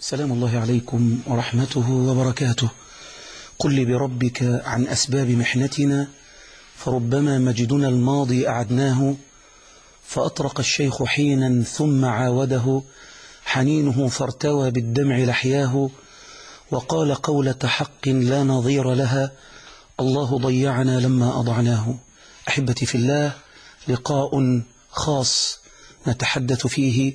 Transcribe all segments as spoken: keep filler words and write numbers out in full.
سلام الله عليكم ورحمته وبركاته. قل لي بربك عن أسباب محنتنا، فربما مجدنا الماضي أعدناه، فأطرق الشيخ حينا ثم عاوده، حنينه فارتوى بالدمع لحياه، وقال قولة حق لا نظير لها، الله ضيعنا لما أضعناه. أحبتي في الله، لقاء خاص نتحدث فيه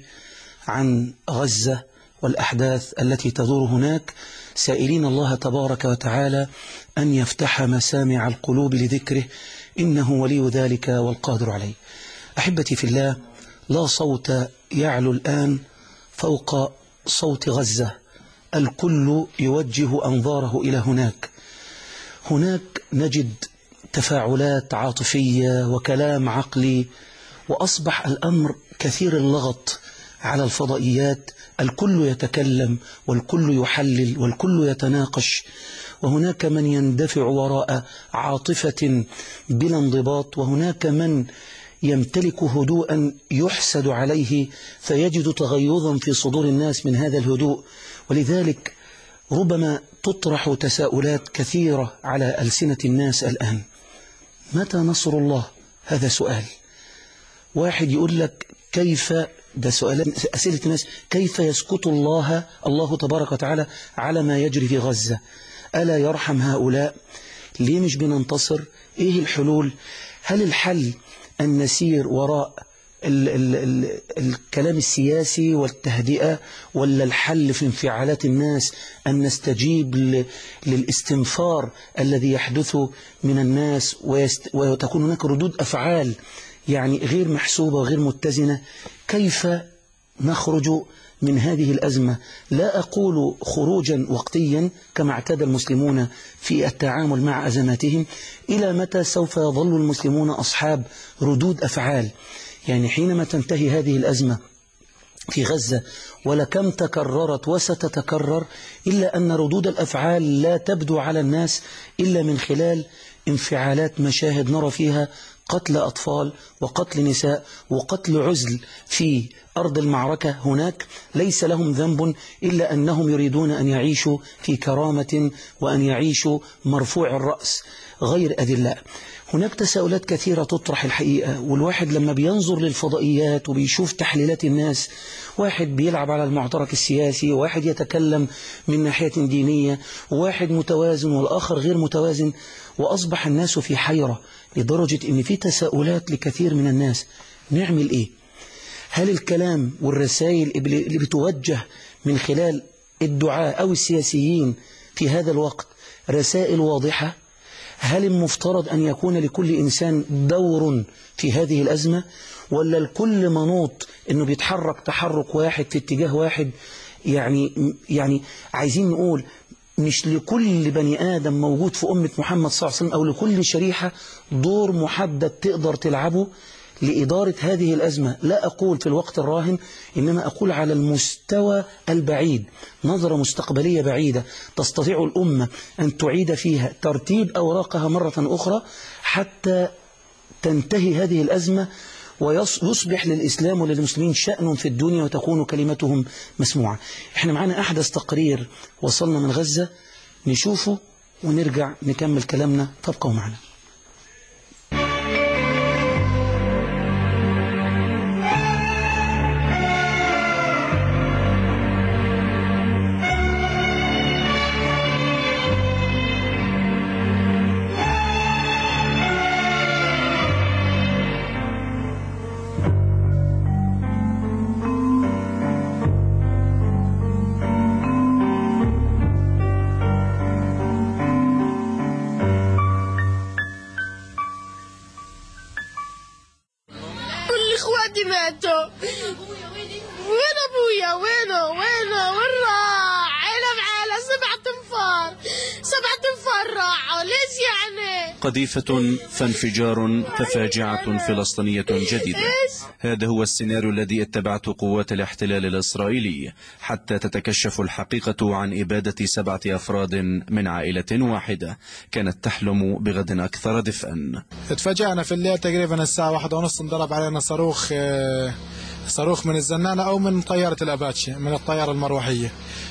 عن غزة والأحداث التي تدور هناك، سائلين الله تبارك وتعالى أن يفتح مسامع القلوب لذكره، إنه ولي ذلك والقادر عليه. أحبتي في الله، لا صوت يعلو الآن فوق صوت غزة، الكل يوجه أنظاره إلى هناك. هناك نجد تفاعلات عاطفية وكلام عقلي، وأصبح الأمر كثير اللغط على الفضائيات، الكل يتكلم والكل يحلل والكل يتناقش، وهناك من يندفع وراء عاطفة بلا انضباط، وهناك من يمتلك هدوءا يحسد عليه فيجد تغيظا في صدور الناس من هذا الهدوء. ولذلك ربما تطرح تساؤلات كثيرة على ألسنة الناس الآن: متى نصر الله؟ هذا سؤال. واحد يقول لك كيف، ده سؤال أسئلة الناس، كيف يسكت الله الله تبارك وتعالى على ما يجري في غزة؟ ألا يرحم هؤلاء؟ ليه مش بننتصر؟ إيه الحلول؟ هل الحل أن نسير وراء ال ال ال الكلام السياسي والتهدئة، ولا الحل في انفعالات الناس أن نستجيب للاستنفار الذي يحدث من الناس، وتكون هناك ردود أفعال يعني غير محسوبة وغير متزنة؟ كيف نخرج من هذه الأزمة؟ لا أقول خروجا وقتيا كما اعتاد المسلمون في التعامل مع أزماتهم. إلى متى سوف يظل المسلمون أصحاب ردود أفعال؟ يعني حينما تنتهي هذه الأزمة في غزة، ولكم تكررت وستتكرر، إلا أن ردود الأفعال لا تبدو على الناس إلا من خلال انفعالات مشاهد نرى فيها قتل أطفال وقتل نساء وقتل عزل في أرض المعركة. هناك ليس لهم ذنب إلا أنهم يريدون أن يعيشوا في كرامة وأن يعيشوا مرفوع الرأس غير أذلاء. هناك تساؤلات كثيرة تطرح الحقيقة، والواحد لما بينظر للفضائيات وبيشوف تحليلات الناس، واحد بيلعب على المعترك السياسي، واحد يتكلم من ناحية دينية، واحد متوازن والآخر غير متوازن، وأصبح الناس في حيرة لدرجة أن في تساؤلات لكثير من الناس: نعمل إيه؟ هل الكلام والرسائل اللي بتوجه من خلال الدعاء أو السياسيين في هذا الوقت رسائل واضحة؟ هل المفترض أن يكون لكل إنسان دور في هذه الأزمة، ولا الكل منوط أنه بيتحرك تحرك واحد في اتجاه واحد؟ يعني يعني عايزين نقول مش لكل بني آدم موجود في أمة محمد صلى الله عليه وسلم أو لكل شريحة دور محدد تقدر تلعبه لإدارة هذه الأزمة. لا أقول في الوقت الراهن، إنما أقول على المستوى البعيد، نظرة مستقبلية بعيدة تستطيع الأمة أن تعيد فيها ترتيب أوراقها مرة أخرى حتى تنتهي هذه الأزمة، ويصبح للإسلام وللمسلمين شأن في الدنيا وتكون كلمتهم مسموعة. احنا معنا أحدث تقرير وصلنا من غزة، نشوفه ونرجع نكمل كلامنا، فابقوا معنا. ماتوا. وين ابويا؟ وينه وينه وين راح؟ علم على سبع تنفار سبع تنفار راحوا. ليش يعني؟ قذيفة فانفجار ففاجعة فلسطينية جديدة. هذا هو السيناريو الذي اتبعته قوات الاحتلال الإسرائيلي حتى تتكشف الحقيقة عن إبادة سبعة أفراد من عائلة واحدة كانت تحلم بغد أكثر دفئا. اتفاجأنا في الليل تقريبا الساعة واحدة ونص، انضرب علينا صاروخ صاروخ من الزنانة أو من طيارة الأباتشي، من الطيارة المروحية.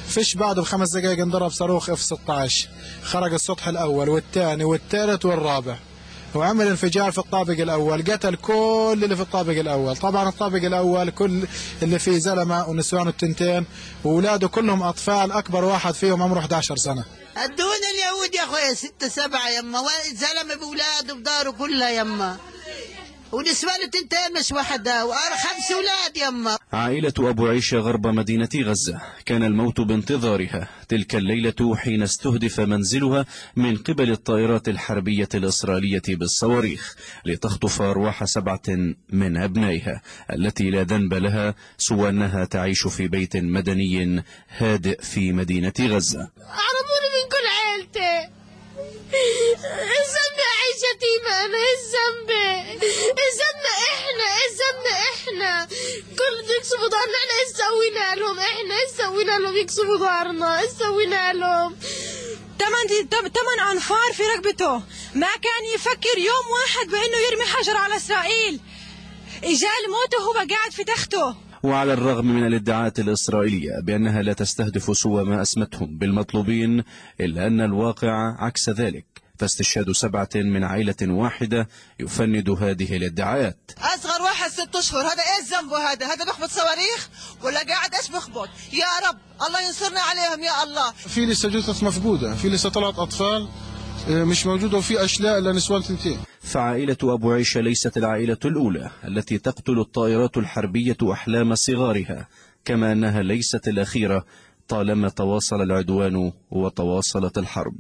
فيش بعده بخمس دقائق انضرب صاروخ اف ستة عشر، خرج السطح الاول والثاني والثالث والرابع، وعمل انفجار في الطابق الاول، قتل كل اللي في الطابق الاول. طبعا الطابق الاول كل اللي فيه زلمه ونسوان التنتين واولاده كلهم اطفال، اكبر واحد فيهم عمره إحدى عشر سنه. ادونا اليهود يا اخويا ستة سبعة يما، زلمه باولاده بداره كلها يما، ونسوان التنتين مش وحده، وخمس اولاد يما. عائلة أبو عيشة غرب مدينة غزة كان الموت بانتظارها تلك الليلة حين استهدف منزلها من قبل الطائرات الحربية الإسرائيلية بالصواريخ لتخطف أرواح سبعة من أبنائها التي لا ذنب لها سوى أنها تعيش في بيت مدني هادئ في مدينة غزة. أعرفوني من كل عيلتي، الذنب أعيش يتيمة أنا، الذنب الذنب إحنا، الذنب إحنا كل يكسبوا دارنا، إحنا إيش سوينا لهم؟ إحنا إيش سوينا لهم يكسبوا دارنا؟ إيش سوينا لهم؟ تمن تمن أنفار في رقبته، ما كان يفكر يوم واحد بأنه يرمي حجر على إسرائيل، إجا الموت وهو قاعد في تخته. وعلى الرغم من الادعاءات الإسرائيلية بأنها لا تستهدف سوى ما أسمتهم بالمطلوبين، إلا أن الواقع عكس ذلك، فاستشهاد سبعة من عائلة واحدة يفند هذه الادعاءات. أصغر واحد ست أشهر، هذا إيش ذنبه؟ هذا هذا بيخبط صواريخ ولا قاعد إيش بيخبط؟ يا رب الله ينصرنا عليهم يا الله. في لسه جثث مفقودة، في لسه طلعت أطفال مش موجودة، وفي أشلاء إلا نسوان تنتين. فعائلة أبو عيشة ليست العائلة الأولى التي تقتل الطائرات الحربية أحلام صغارها، كما أنها ليست الأخيرة طالما تواصل العدوان وتواصلت الحرب.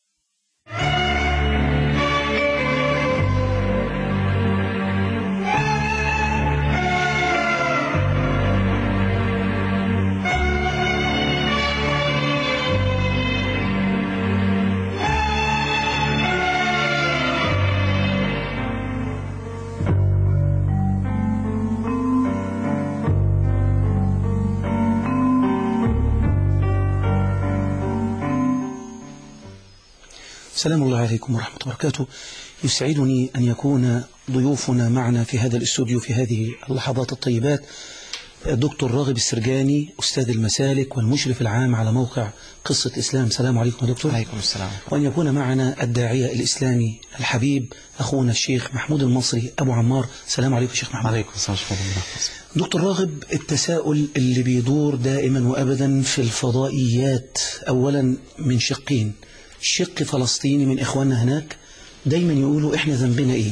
سلام الله عليكم ورحمة الله وبركاته. يسعدني أن يكون ضيوفنا معنا في هذا الاستوديو في هذه اللحظات الطيبات الدكتور راغب السرجاني أستاذ المسالك والمشرف العام على موقع قصة إسلام. سلام عليكم يا دكتور. عليكم السلام. وأن يكون معنا الداعية الإسلامي الحبيب أخونا الشيخ محمود المصري أبو عمار. سلام عليكم شيخ محمود. عليكم السلام. دكتور راغب، التساؤل اللي بيدور دائما وأبدا في الفضائيات أولا من شقين، شق فلسطيني من إخواننا هناك دايما يقولوا إحنا ذنبنا إيه،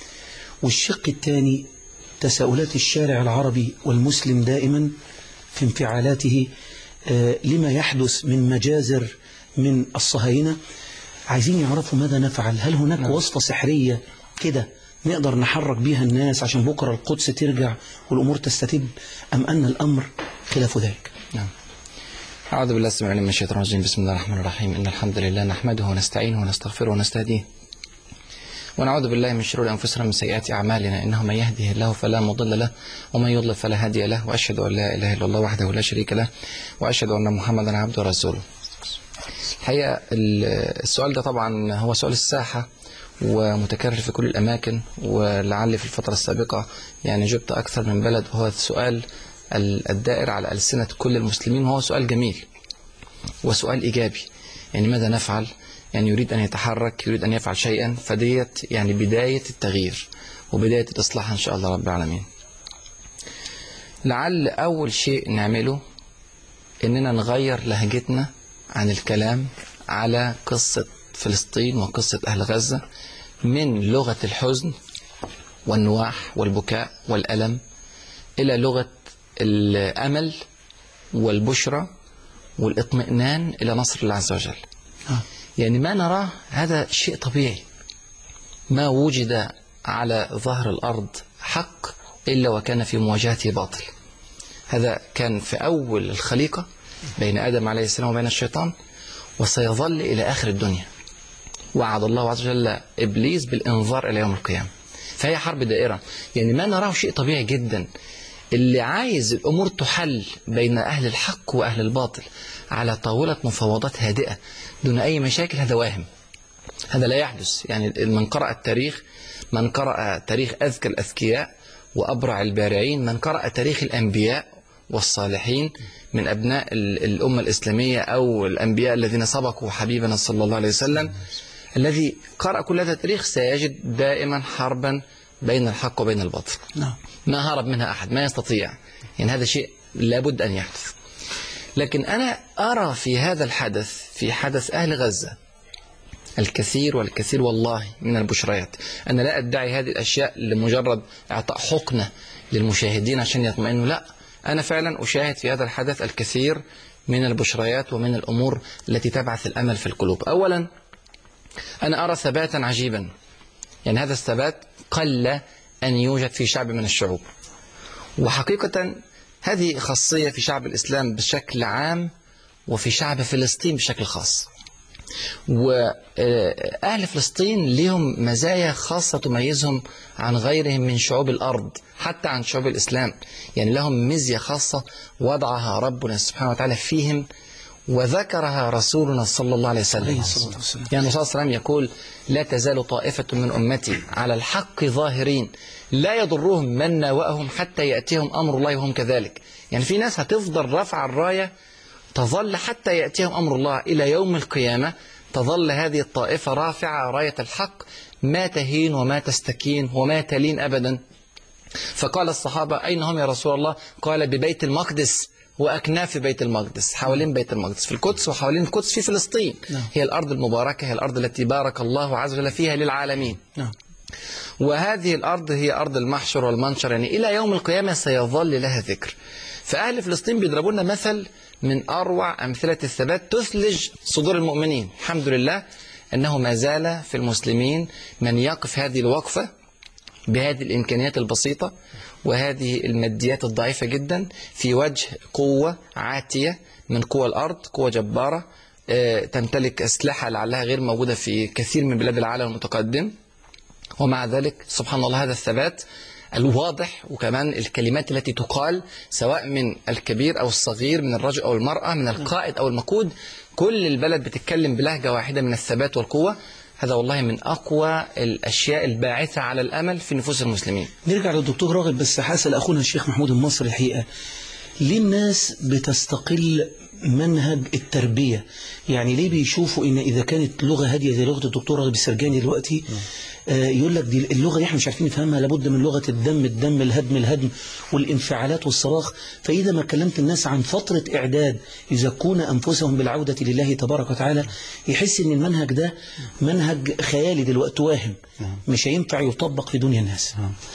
والشق الثاني تساؤلات الشارع العربي والمسلم دائما في انفعالاته آه لما يحدث من مجازر من الصهاينة. عايزين يعرفوا ماذا نفعل، هل هناك نعم. وصفة سحرية كده نقدر نحرك بيها الناس عشان بكرة القدس ترجع والأمور تستتب، أم أن الأمر خلاف ذلك؟ نعم. أعوذ بالله السميع العليم من الشيطان الرجيم. بسم الله الرحمن الرحيم. إن الحمد لله نحمده ونستعينه ونستغفره ونستهديه ونعوذ بالله من شرور أنفسنا ومن سيئات أعمالنا، إنه من يهده الله فلا مضل له ومن يضلل فلا هادي له، وأشهد أن لا إله إلا الله وحده لا شريك له، وأشهد أن محمدا عبده ورسوله. الحقيقة السؤال ده طبعا هو سؤال الساحة ومتكرر في كل الأماكن، ولعل في الفترة السابقة يعني جبت أكثر من بلد، وهو السؤال الدائر على ألسنة كل المسلمين، وهو سؤال جميل وسؤال إيجابي. يعني ماذا نفعل؟ يعني يريد أن يتحرك، يريد أن يفعل شيئا، فديت يعني بداية التغيير وبداية الإصلاح إن شاء الله رب العالمين. لعل أول شيء نعمله إننا نغير لهجتنا عن الكلام على قصة فلسطين وقصة أهل غزة من لغة الحزن والنواح والبكاء والألم إلى لغة الأمل والبشرى والاطمئنان إلى نصر الله عز وجل. يعني ما نراه هذا شيء طبيعي، ما وجد على ظهر الأرض حق إلا وكان في مواجهته باطل. هذا كان في أول الخليقة بين آدم عليه السلام وبين الشيطان، وسيظل إلى آخر الدنيا. وعد الله عز وجل إبليس بالإنذار إلى يوم القيامة. فهي حرب دائرة، يعني ما نراه شيء طبيعي جدا. اللي عايز الأمور تحل بين أهل الحق وأهل الباطل على طاولة مفاوضات هادئة دون أي مشاكل، هذا واهم، هذا لا يحدث. يعني من قرأ التاريخ، من قرأ تاريخ أذكى الأذكياء وأبرع البارعين، من قرأ تاريخ الأنبياء والصالحين من أبناء الأمة الإسلامية أو الأنبياء الذين سبقوا حبيبنا صلى الله عليه وسلم، الذي قرأ كل هذا التاريخ سيجد دائما حربا بين الحق وبين الباطل. نعم. ما هرب منها أحد، ما يستطيع، يعني هذا شيء لابد أن يحدث. لكن أنا أرى في هذا الحدث، في حدث أهل غزة، الكثير والكثير والله من البشريات. أنا لا أدعي هذه الأشياء لمجرد إعطاء حقنة للمشاهدين عشان يطمئنوا، لا، أنا فعلا أشاهد في هذا الحدث الكثير من البشريات ومن الأمور التي تبعث الأمل في القلوب. أولا أنا أرى ثباتا عجيبا، يعني هذا الثبات قل أن يوجد في شعب من الشعوب، وحقيقة هذه خاصية في شعب الإسلام بشكل عام وفي شعب فلسطين بشكل خاص. وأهل فلسطين لهم مزايا خاصة تميزهم عن غيرهم من شعوب الأرض، حتى عن شعوب الإسلام، يعني لهم ميزة خاصة وضعها ربنا سبحانه وتعالى فيهم، وذكرها رسولنا صلى الله عليه وسلم. يعني الرسول صلى الله عليه وسلم يقول: لا تزال طائفة من أمتي على الحق ظاهرين لا يضرهم من ناوأهم حتى يأتيهم أمر الله وهم كذلك. يعني في ناس هتفضل رفع الراية، تظل حتى يأتيهم أمر الله إلى يوم القيامة، تظل هذه الطائفة رافعة راية الحق، ما تهين وما تستكين وما تلين أبدا. فقال الصحابة: أين هم يا رسول الله؟ قال: ببيت المقدس وأكناف بيت المقدس، حوالين بيت المقدس في القدس وحوالين القدس في فلسطين. نعم. هي الأرض المباركة، هي الأرض التي بارك الله عز وجل فيها للعالمين. نعم. وهذه الأرض هي أرض المحشر والمنشر، يعني إلى يوم القيامة سيظل لها ذكر. فأهل فلسطين بيضربوا لنا مثل من أروع أمثلة الثبات تثلج صدور المؤمنين. الحمد لله أنه ما زال في المسلمين من يقف هذه الوقفة بهذه الإمكانيات البسيطة وهذه الماديات الضعيفة جدا في وجه قوة عاتية من قوى الأرض، قوة جبارة تمتلك أسلحة لعلها غير موجودة في كثير من بلاد العالم المتقدم. ومع ذلك سبحان الله هذا الثبات الواضح، وكمان الكلمات التي تقال سواء من الكبير أو الصغير، من الرجل أو المرأة، من القائد أو المقود، كل البلد بتتكلم بلهجة واحدة من الثبات والقوة. هذا والله من أقوى الأشياء الباعثة على الأمل في نفوس المسلمين. نرجع للدكتور راغب، بس حاسل أخونا الشيخ محمود المصري الحقيقة، ليه الناس بتستقل منهج التربية؟ يعني ليه بيشوفوا إن إذا كانت لغة هادية زي لغة الدكتور راغب السرجاني دلوقتي، آه يقول لك دي اللغة اللي احنا مش عارفين نفهمها، لابد من لغة الدم الدم الهدم الهدم والانفعالات والصراخ. فإذا ما كلمت الناس عن فترة إعداد يزكون أنفسهم بالعودة لله تبارك وتعالى، يحس إن المنهج ده منهج خيالي دلوقتي واهم، مش هينفع يطبق في دنيا الناس.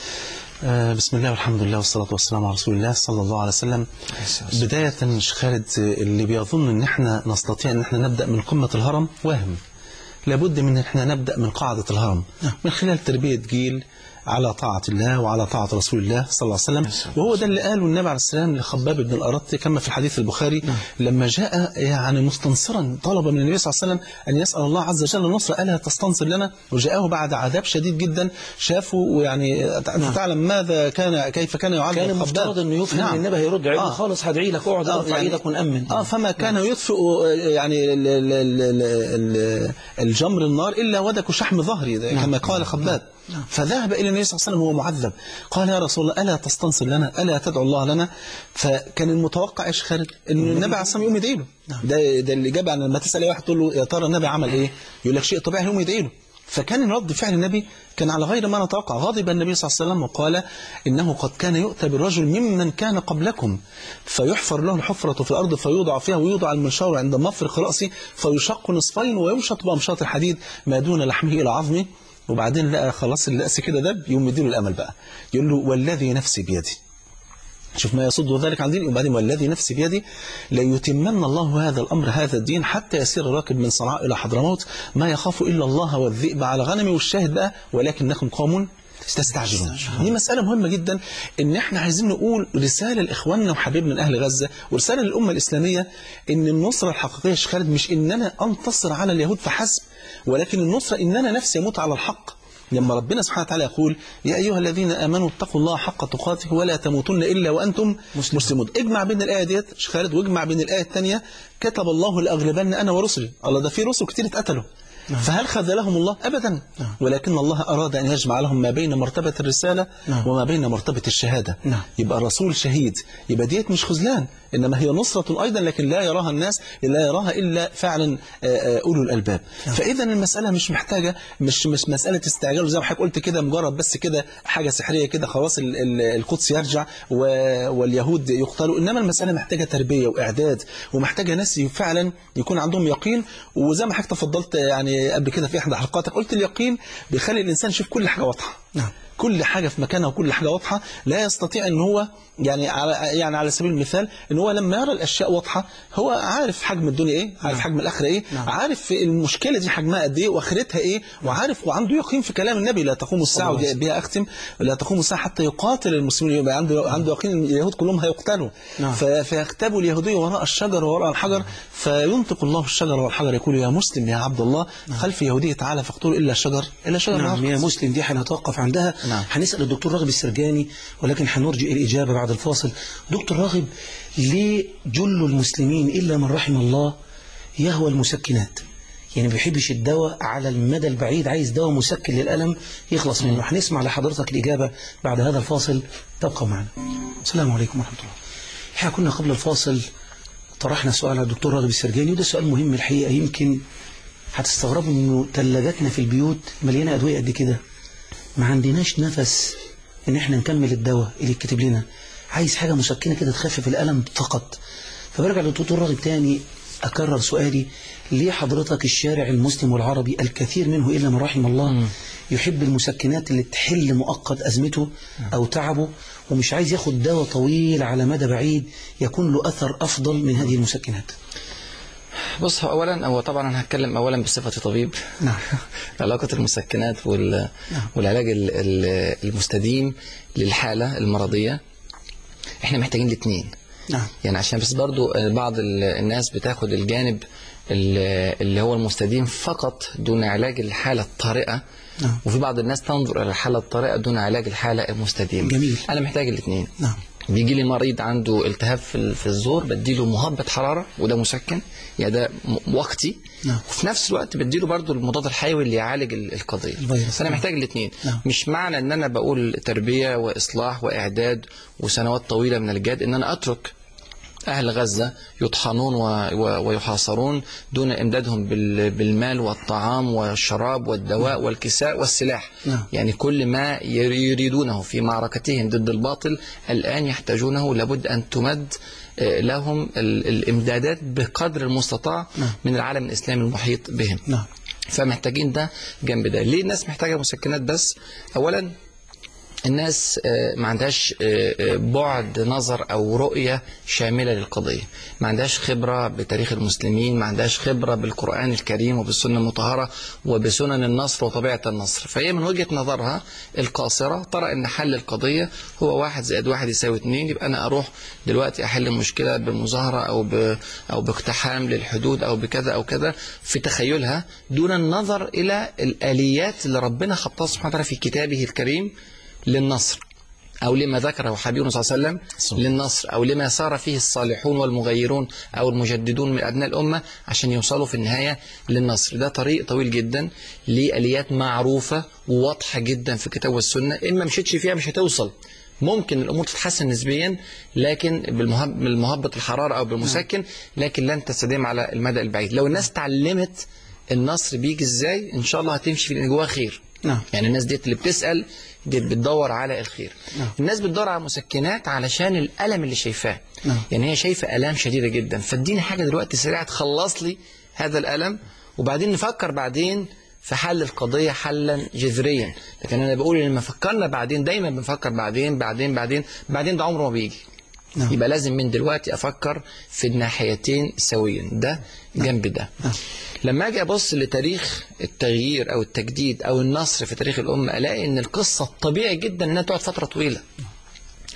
آه بسم الله والحمد لله والصلاة والسلام على رسول الله صلى الله عليه وسلم. بداية شيخ خالد، اللي بيظن ان احنا نستطيع ان احنا نبدأ من قمة الهرم واهم. لابد من ان احنا نبدأ من قاعدة الهرم من خلال تربية جيل على طاعة الله وعلى طاعة رسول الله صلى الله عليه وسلم. وهو ده اللي قاله النبي عليه السلام لخباب بن الأرط كما في الحديث البخاري لما جاء يعني مستنصرا، طلب من النبي صلى الله عليه وسلم أن يسأل الله عز وجل النصر، ألا تستنصر لنا؟ وجاءه بعد عذاب شديد جدا، شافوا يعني تعلم ماذا كان كيف كان يعذب. كان المفترض أنه يفهم نعم. النبي هيرد عليه آه. خالص هدعي لك اقعد ارفع يعني ايدك ونأمن. اه فما كان نعم. يطفئ يعني ال ال ال ال الجمر النار إلا ودك شحم ظهري نعم. كما قال خباب. نعم. فذهب إلى النبي صلى الله عليه وسلم وهو معذب، قال: يا رسول الله ألا تستنصر لنا؟ ألا تدعو الله لنا؟ فكان المتوقع إيش خارج؟ إن النبي عليه الصلاة والسلام يقوم يدعي له. نعم. ده ده اللي جاب، لما تسأل أي واحد تقول له يا ترى النبي عمل إيه؟ يقول لك شيء طبيعي، يقوم يدعي له. فكان رد فعل النبي كان على غير ما نتوقع. غضب النبي صلى الله عليه وسلم وقال: إنه قد كان يؤتى بالرجل ممن كان قبلكم فيحفر له الحفرة في الأرض فيوضع فيها، ويوضع المنشار عند مفرق رأسه فيشق نصفين ويمشط بأمشاط الحديد ما دون لحمه إلى عظمه. وبعدين لقى خلاص الرأس كده دب، يوم يديله الأمل بقى، يقول له: والذي نفسي بيدي، شوف ما يصد ذلك عن ديني. وبعدين: والذي نفسي بيدي ليتمن الله هذا الأمر هذا الدين حتى يسير الراكب من صنعاء إلى حضرموت ما يخاف إلا الله والذئب على غنمي. والشاهد بقى: ولكنكم قوم تستعجلون. دي مسألة مهمة جدا، إن إحنا عايزين نقول رسالة لإخواننا وحبيبنا من أهل غزة، ورسالة للأمة الإسلامية، إن النصرة الحقيقية يا شيخ خالد مش إن أنا أنتصر على اليهود فحسب، ولكن النصرة إن أنا نفسي أموت على الحق. لما ربنا سبحانه وتعالى يقول: يا أيها الذين آمنوا اتقوا الله حق تقاته ولا تموتن إلا وأنتم مسلمون. اجمع بين الآية ديت شيخ خالد واجمع بين الآية الثانية: كتب الله لأغلبن أنا ورسلي. الله، ده في رسل كتير اتقتلوا، نعم. فهل خذلهم الله؟ أبدا. نعم. ولكن الله أراد أن يجمع لهم ما بين مرتبة الرسالة نعم. وما بين مرتبة الشهادة. نعم. يبقى الرسول شهيد، يبقى ديت مش خذلان، إنما هي نصرة أيضا، لكن لا يراها الناس، لا يراها إلا فعلا أولو الألباب. نعم. فإذا المسألة مش محتاجة، مش مش مسألة استعجال زي ما حضرتك قلت كده، مجرد بس كده حاجة سحرية كده خلاص القدس يرجع واليهود يقتلوا. إنما المسألة محتاجة تربية وإعداد، ومحتاجة ناس فعلا يكون عندهم يقين. وزي ما حضرتك تفضلت يعني قبل كده في احدى حلقاتك قلت اليقين بيخلي الانسان يشوف كل حاجه واضحه. نعم. كل حاجه في مكانها وكل حاجه واضحه، لا يستطيع ان هو يعني على يعني على سبيل المثال ان هو لما يرى الاشياء واضحه هو عارف حجم الدنيا ايه، عارف نعم. حجم الاخره ايه، نعم. عارف المشكله دي حجمها قد ايه واخرتها ايه، وعارف وعنده يقين في كلام النبي لا تقوم الساعه، ودي بها اختم، لا تقوم الساعه حتى يقاتل المسلمين. يبقى عنده نعم. عنده يقين ان اليهود كلهم هيقتلوا. نعم. فيختبوا اليهودي وراء الشجر وراء الحجر، فينطق الله الشجر والحجر يقول يا مسلم يا عبد الله نعم. خلف يهودي تعالى فاقتلوا الا الشجر الا الشجر. نعم. يا مسلم دي هنتوقف عندها. نعم. هنسال الدكتور راغب السرجاني، ولكن هنرجئ الاجابه بعد الفاصل. دكتور راغب، ليه جل المسلمين إلا من رحم الله يهوى المسكنات؟ يعني ما بيحبش الدواء على المدى البعيد، عايز دواء مسكن للألم يخلص منه. هنسمع لحضرتك الإجابة بعد هذا الفاصل، تبقى معنا. السلام عليكم ورحمة الله. احنا كنا قبل الفاصل طرحنا سؤال على الدكتور راغب السرجاني، وده سؤال مهم الحقيقة. يمكن هتستغربوا إنه ثلاجاتنا في البيوت مليانة أدوية قد كده، ما عندناش نفس إن احنا نكمل الدواء اللي يتكتب لنا، عايز حاجة مسكنة كده تخفف الألم فقط. فبرجع للدكتور راغب تاني أكرر سؤالي، ليه حضرتك الشارع المسلم والعربي الكثير منه إلا من رحم الله م. يحب المسكنات اللي تحل مؤقت أزمته أو تعبه، ومش عايز ياخد دواء طويل على مدى بعيد يكون له أثر أفضل من هذه المسكنات؟ بص، هو أولا هو طبعا أنا هتكلم أولا بصفتي طبيب. نعم. علاقة المسكنات وال... نعم. والعلاج المستديم للحالة المرضية، احنا محتاجين الاثنين. نعم. يعني عشان بس برضو بعض الناس بتاخد الجانب اللي هو المستديم فقط دون علاج الحالة الطارئة. نعم. وفي بعض الناس تنظر إلى الحالة الطارئة دون علاج الحالة المستديمة. جميل. أنا محتاج الاثنين. نعم. بيجي لي مريض عنده التهاب في الزور، بديله مهبط حرارة وده مسكن، يعني ده وقتي. نعم. وفي نفس الوقت بديله برضو المضاد الحيوي اللي يعالج القضية. فأنا محتاج الاثنين. نعم. مش معنى ان انا بقول تربية واصلاح واعداد وسنوات طويلة من الجهاد ان انا اترك أهل غزة يطحنون ويحاصرون دون إمدادهم بالمال والطعام والشراب والدواء والكساء والسلاح. نعم. يعني كل ما يريدونه في معركتهم ضد الباطل الآن يحتاجونه، لابد أن تمد لهم الإمدادات بقدر المستطاع. نعم. من العالم الإسلامي المحيط بهم. نعم. فمحتاجين ده جنب ده. ليه الناس محتاجة مسكنات؟ بس أولا الناس ما عندهاش بعد نظر أو رؤية شاملة للقضية، ما عندهاش خبرة بتاريخ المسلمين، ما عندهاش خبرة بالقرآن الكريم وبالسنة المطهرة وبسنن النصر وطبيعة النصر. فهي من وجهة نظرها القاصرة ترى أن حل القضية هو واحد زائد واحد يساوي اتنين، يبقى أنا أروح دلوقتي أحل المشكلة بمظاهرة أو ب أو باقتحام للحدود أو بكذا أو كذا في تخيلها، دون النظر إلى الآليات اللي ربنا خطاها سبحانه وتعالى في كتابه الكريم للنصر، أو لما ذكره حبيبنا صلى الله عليه وسلم للنصر، أو لما سار فيه الصالحون والمغيرون أو المجددون من أبناء الأمة عشان يوصلوا في النهاية للنصر. ده طريق طويل جدا لآليات معروفة وواضحة جدا في الكتاب والسنة، إما مشيتش فيها مش هتوصل. ممكن الأمور تتحسن نسبيا لكن بالمهبط الحرارة أو بالمسكن، لكن لن تستديم على المدى البعيد. لو الناس تعلمت النصر بيجي إزاي إن شاء الله هتمشي في جواها خير. نعم. يعني الناس ديت اللي بتسأل دي بتدور على الخير. نعم. الناس بتدور على مسكنات علشان الألم اللي شايفاه. نعم. يعني هي شايفة ألام شديدة جدا، فاديني حاجة دلوقتي سريعة تخلص لي هذا الألم، وبعدين نفكر بعدين في حل القضية حلا جذريا. لكن أنا بقول لما فكرنا بعدين دايما بنفكر بعدين بعدين بعدين بعدين ده عمره ما بيجي. نعم. يبقى لازم من دلوقتي أفكر في الناحيتين سويا، ده جنب ده. نعم. لما أجي أبص لتاريخ التغيير أو التجديد أو النصر في تاريخ الأمة، ألاقي أن القصة طبيعي جدا أنها تقعد فترة طويلة.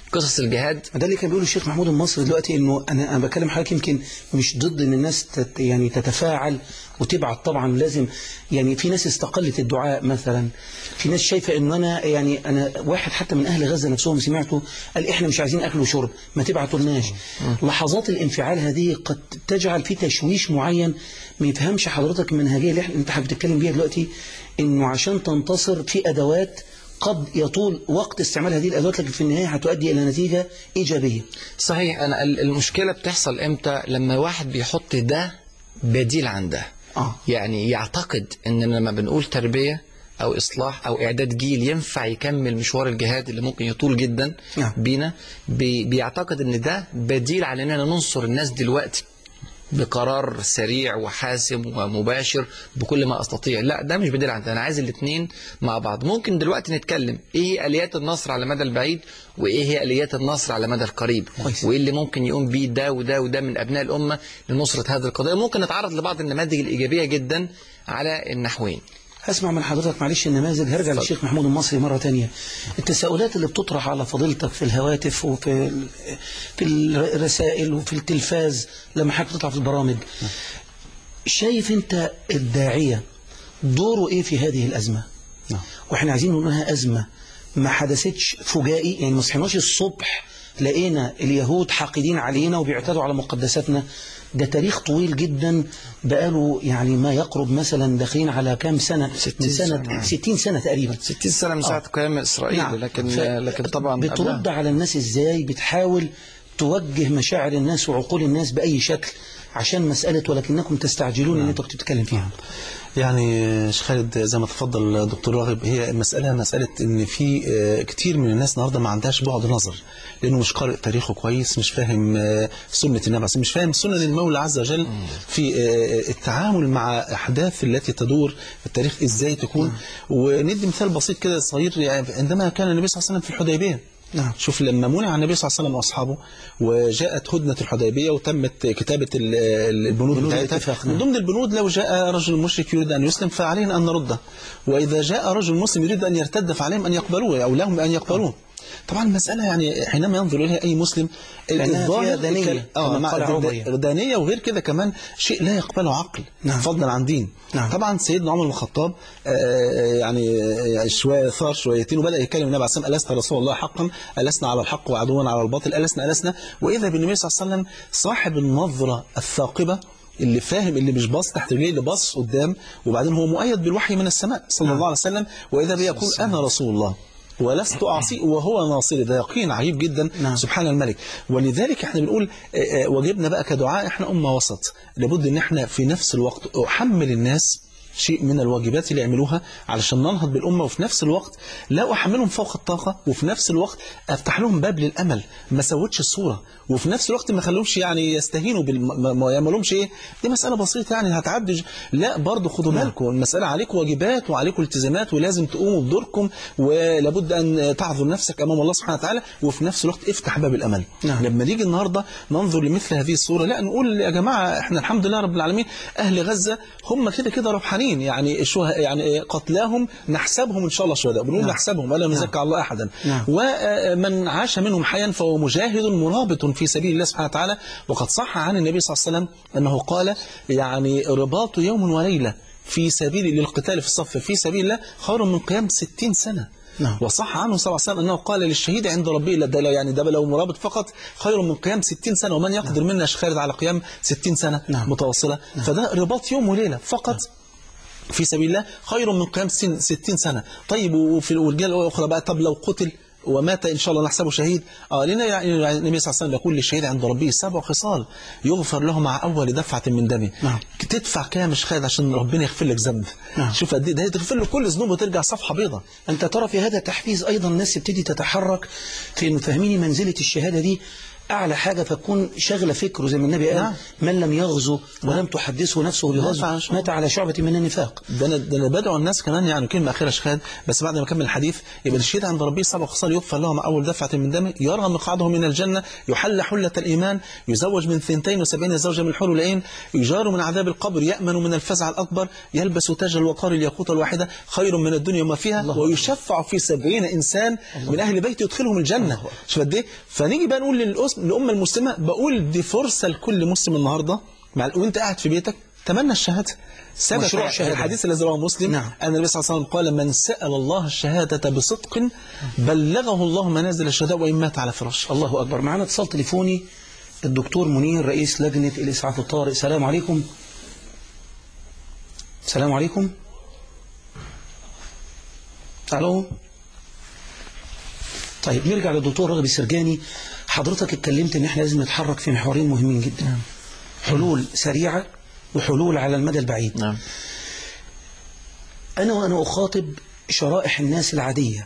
قصص الجهاد. ده اللي كان بيقوله الشيخ محمود المصري دلوقتي، انه انا انا بكلم حضرتك يمكن مش ضد ان الناس تت يعني تتفاعل وتبعت، طبعا لازم يعني في ناس استقلت الدعاء مثلا، في ناس شايفه ان انا يعني انا واحد حتى من اهل غزه نفسهم سمعته قال احنا مش عايزين اكل وشرب ما تبعتوا لناش. لحظات الانفعال هذه قد تجعل في تشويش معين ما يفهمش حضرتك المنهجيه اللي انت حابب تتكلم بيها دلوقتي، انه عشان تنتصر في ادوات قد يطول وقت استعمال هذه الأدوات، لكن في النهاية هتؤدي إلى نتيجة إيجابية. صحيح. أنا المشكلة بتحصل إمتى؟ لما واحد بيحط ده بديل عن ده. آه. يعني يعتقد إن لما بنقول تربية أو إصلاح أو إعداد جيل ينفع يكمل مشوار الجهاد اللي ممكن يطول جدا آه. بينا، بي بيعتقد إن ده بديل على إننا ننصر الناس دلوقتي بقرار سريع وحاسم ومباشر بكل ما أستطيع. لا، ده مش بديل عن ده. أنا عايز الاثنين مع بعض. ممكن دلوقتي نتكلم إيه هي آليات النصر على المدى البعيد وإيه هي آليات النصر على المدى القريب، وإيه اللي ممكن يقوم بيه ده وده وده من أبناء الأمة لنصرة هذه القضية. ممكن نتعرض لبعض النماذج الإيجابية جدا على النحوين. هسمع من حضرتك معلش النماذج. هرجع للشيخ محمود المصري مرة تانية. التساؤلات اللي بتطرح على فضيلتك في الهواتف وفي في الرسائل وفي التلفاز لما حضرتك تطلع في البرامج، شايف انت الداعية دوره ايه في هذه الأزمة؟ واحنا عايزين نقول انها أزمة ما حدثتش فجائي، يعني ما صحيناش الصبح لقينا اليهود حاقدين علينا وبيعتدوا على مقدساتنا. ده تاريخ طويل جدا بقاله يعني ما يقرب مثلا داخلين على كام سنة؟ ستين سنة. ستين سنة تقريبا. ستين سنة من ساعة آه. قيام إسرائيل. نعم. لكن لكن طبعا بترد قبلها. على الناس ازاي؟ بتحاول توجه مشاعر الناس وعقول الناس بأي شكل عشان مسألة ولكنكم تستعجلون نعم. ان انتوا بتتكلم فيها. يعني شيخ خالد زي ما تفضل دكتور راغب، هي مسألة مسألة ان في كتير من الناس النهارده ما عندهاش بعد نظر، لانه مش قارئ تاريخه كويس، مش فاهم سنة النبي، مش فاهم سنن المولى عز وجل في التعامل مع احداث التي تدور في التاريخ ازاي تكون. وندي مثال بسيط كده صغير، يعني عندما كان النبي صلى الله عليه وسلم في الحديبية، نعم. شوف لما منع النبي صلى الله عليه وسلم واصحابه وجاءت هدنة الحديبية وتمت كتابة البنود بتاعتها، من ضمن البنود لو جاء رجل مشرك يريد أن يسلم فعلينا أن نرده، وإذا جاء رجل مسلم يريد أن يرتد فعليهم أن يقبلوه أو لهم أن يقبلوه. طبعا المسألة يعني حينما ينظر إليها أي مسلم الظاهر دانية آه دانية وغير كده كمان شيء لا يقبله عقل نعم. فضلا عن دين نعم. طبعا سيدنا عمر بن الخطاب آه يعني شوية ثار شويتين وبدأ يتكلم النبي عليه الصلاة والسلام: ألسنا رسول الله حقا، ألسنا على الحق وعدونا على الباطل، ألسنا ألسنا وإذا بالنبي صلى الله عليه وسلم صاحب النظرة الثاقبة اللي فاهم، اللي مش باص تحت رجليه، اللي باص قدام، وبعدين هو مؤيد بالوحي من السماء صلى نعم. الله عليه وسلم، وإذا بيقول أنا رسول الله ولست أعصي وهو ناصري. ده يقين عجيب جدا نعم. سبحان الملك. ولذلك احنا بنقول واجبنا بقى كدعاء، احنا أمة وسط، لابد ان احنا في نفس الوقت أحمل الناس شيء من الواجبات اللي يعملوها علشان ننهض بالأمة، وفي نفس الوقت لا أحملهم فوق الطاقة، وفي نفس الوقت أفتح لهم باب للأمل، ما سوتش الصورة، وفي نفس الوقت ما خلوهمش يعني يستهينوا بالم... ما يعملهمش ايه دي مسألة بسيطة يعني هتعدي. لا برضو خدوا بالكم المسألة عليكم واجبات وعليكم التزامات ولازم تقوموا بدوركم، ولابد أن تعذر نفسك أمام الله سبحانه وتعالى، وفي نفس الوقت افتح باب الأمل. نعم. لما نيجي النهاردة ننظر لمثل هذه الصورة، لا نقول يا جماعة احنا الحمد لله رب العالمين أهل غزة هم كده كده ربحانين، يعني شو يعني قتلاهم نحسبهم إن شاء الله شهداء، بنقول نعم. نحسبهم ولا نزكى على الله أحدا. نعم. ومن عاش منهم حيا فهو مجاهد مرابط في سبيل الله سبحانه وتعالى. وقد صح عن النبي صلى الله عليه وسلم أنه قال يعني رباط يوم وليلة في سبيل للقتال في الصف في سبيل الله خير من قيام ستين سنة. نعم. وصح عنه صلى الله عليه وسلم أنه قال للشهيد عند ربه ده يعني ده لو مرابط فقط خير من قيام ستين سنة، ومن يقدر منا خالد على قيام ستين سنة نعم. متواصلة. نعم. فده رباط يوم وليلة فقط نعم. في سبيل الله خير من قيام ستين سنة. طيب وفي الرجال الأخرى بقى، طب لو قتل ومات إن شاء الله نحسبه شهيد. آه لنا يعني النبي صلى الله عليه وسلم يقول للشهيد عند ربه سبع خصال يغفر له مع أول دفعة من دمه. نعم. تدفع كام مش خالد عشان ربنا يغفر لك ذنب. نعم. شوف قد ايه ده تغفر له كل ذنوبه وترجع صفحة بيضاء. أنت ترى في هذا تحفيز أيضا الناس تبتدي تتحرك في إنه فاهمين منزلة الشهادة دي أعلى حاجة فتكون شغلة فكره زي ما النبي قال نعم. من لم يغزو ولم تحدثه نفسه بغزو نعم. مات على شعبة من النفاق. ده انا ده انا بدعو الناس كمان يعني كلمه اخيره شهاد بس بعد ما اكمل الحديث يبقى الشهيد عند ربه سبع خصال يغفر له مع اول دفعه من دمه يرى مقعده من الجنه يحل حله الايمان يزوج من ثنتين وسبعين زوجه من الحور العين يجار من عذاب القبر يامن من الفزع الاكبر يلبس تاج الوقار الياقوت الواحده خير من الدنيا وما فيها ويشفع في سبعين انسان الله. من اهل بيته يدخلهم الجنه. شوف قد ايه. فنيجي بقى نقول للامه المسلمه بقول دي فرصه لكل مسلم النهارده مع وانت قاعد في بيتك تمنى الشهاده. ثبت الحديث الذي رواه مسلم نعم. أن النبي صلى الله عليه وسلم قال من سأل الله الشهادة بصدق بلغه الله منازل الشهداء وإن مات على فراشه. الله أكبر. معنا اتصال تليفوني الدكتور منير رئيس لجنة الإسعاف الطارئ. السلام عليكم. السلام عليكم. ألو. طيب نرجع للدكتور راغب السرجاني. حضرتك اتكلمت ان احنا لازم نتحرك في محورين مهمين جدا. نعم. حلول سريعة وحلول على المدى البعيد. نعم. أنا وأنا أخاطب شرائح الناس العادية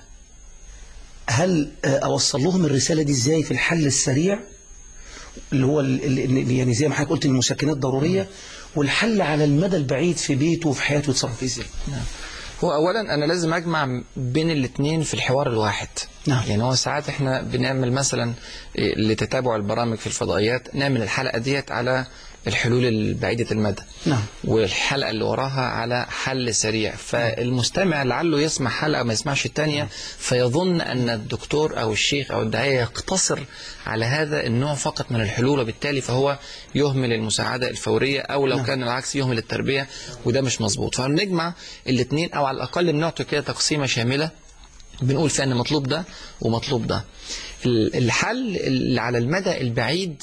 هل أوصل لهم الرسالة دي إزاي في الحل السريع اللي هو يعني زي ما حضرتك قلت المسكنات ضرورية والحل على المدى البعيد في بيته وفي حياته يتصرف إزاي؟ نعم. هو أولا أنا لازم أجمع بين الاثنين في الحوار الواحد. نعم. يعني هو ساعات إحنا بنعمل مثلا لتتابع البرامج في الفضائيات نعمل الحلقة ديت على الحلول البعيدة المدى. نعم. والحلقة اللي وراها على حل سريع فالمستمع لعله يسمع حلقة ما يسمعش الثانية فيظن أن الدكتور أو الشيخ أو الداعية يقتصر على هذا النوع فقط من الحلول وبالتالي فهو يهمل المساعدة الفورية أو لو نعم. كان العكس يهمل التربية وده مش مظبوط. فنجمع الاثنين أو على الأقل بنعطي كده تقسيمة شاملة بنقول فيها أن مطلوب ده ومطلوب ده. الحل اللي على المدى البعيد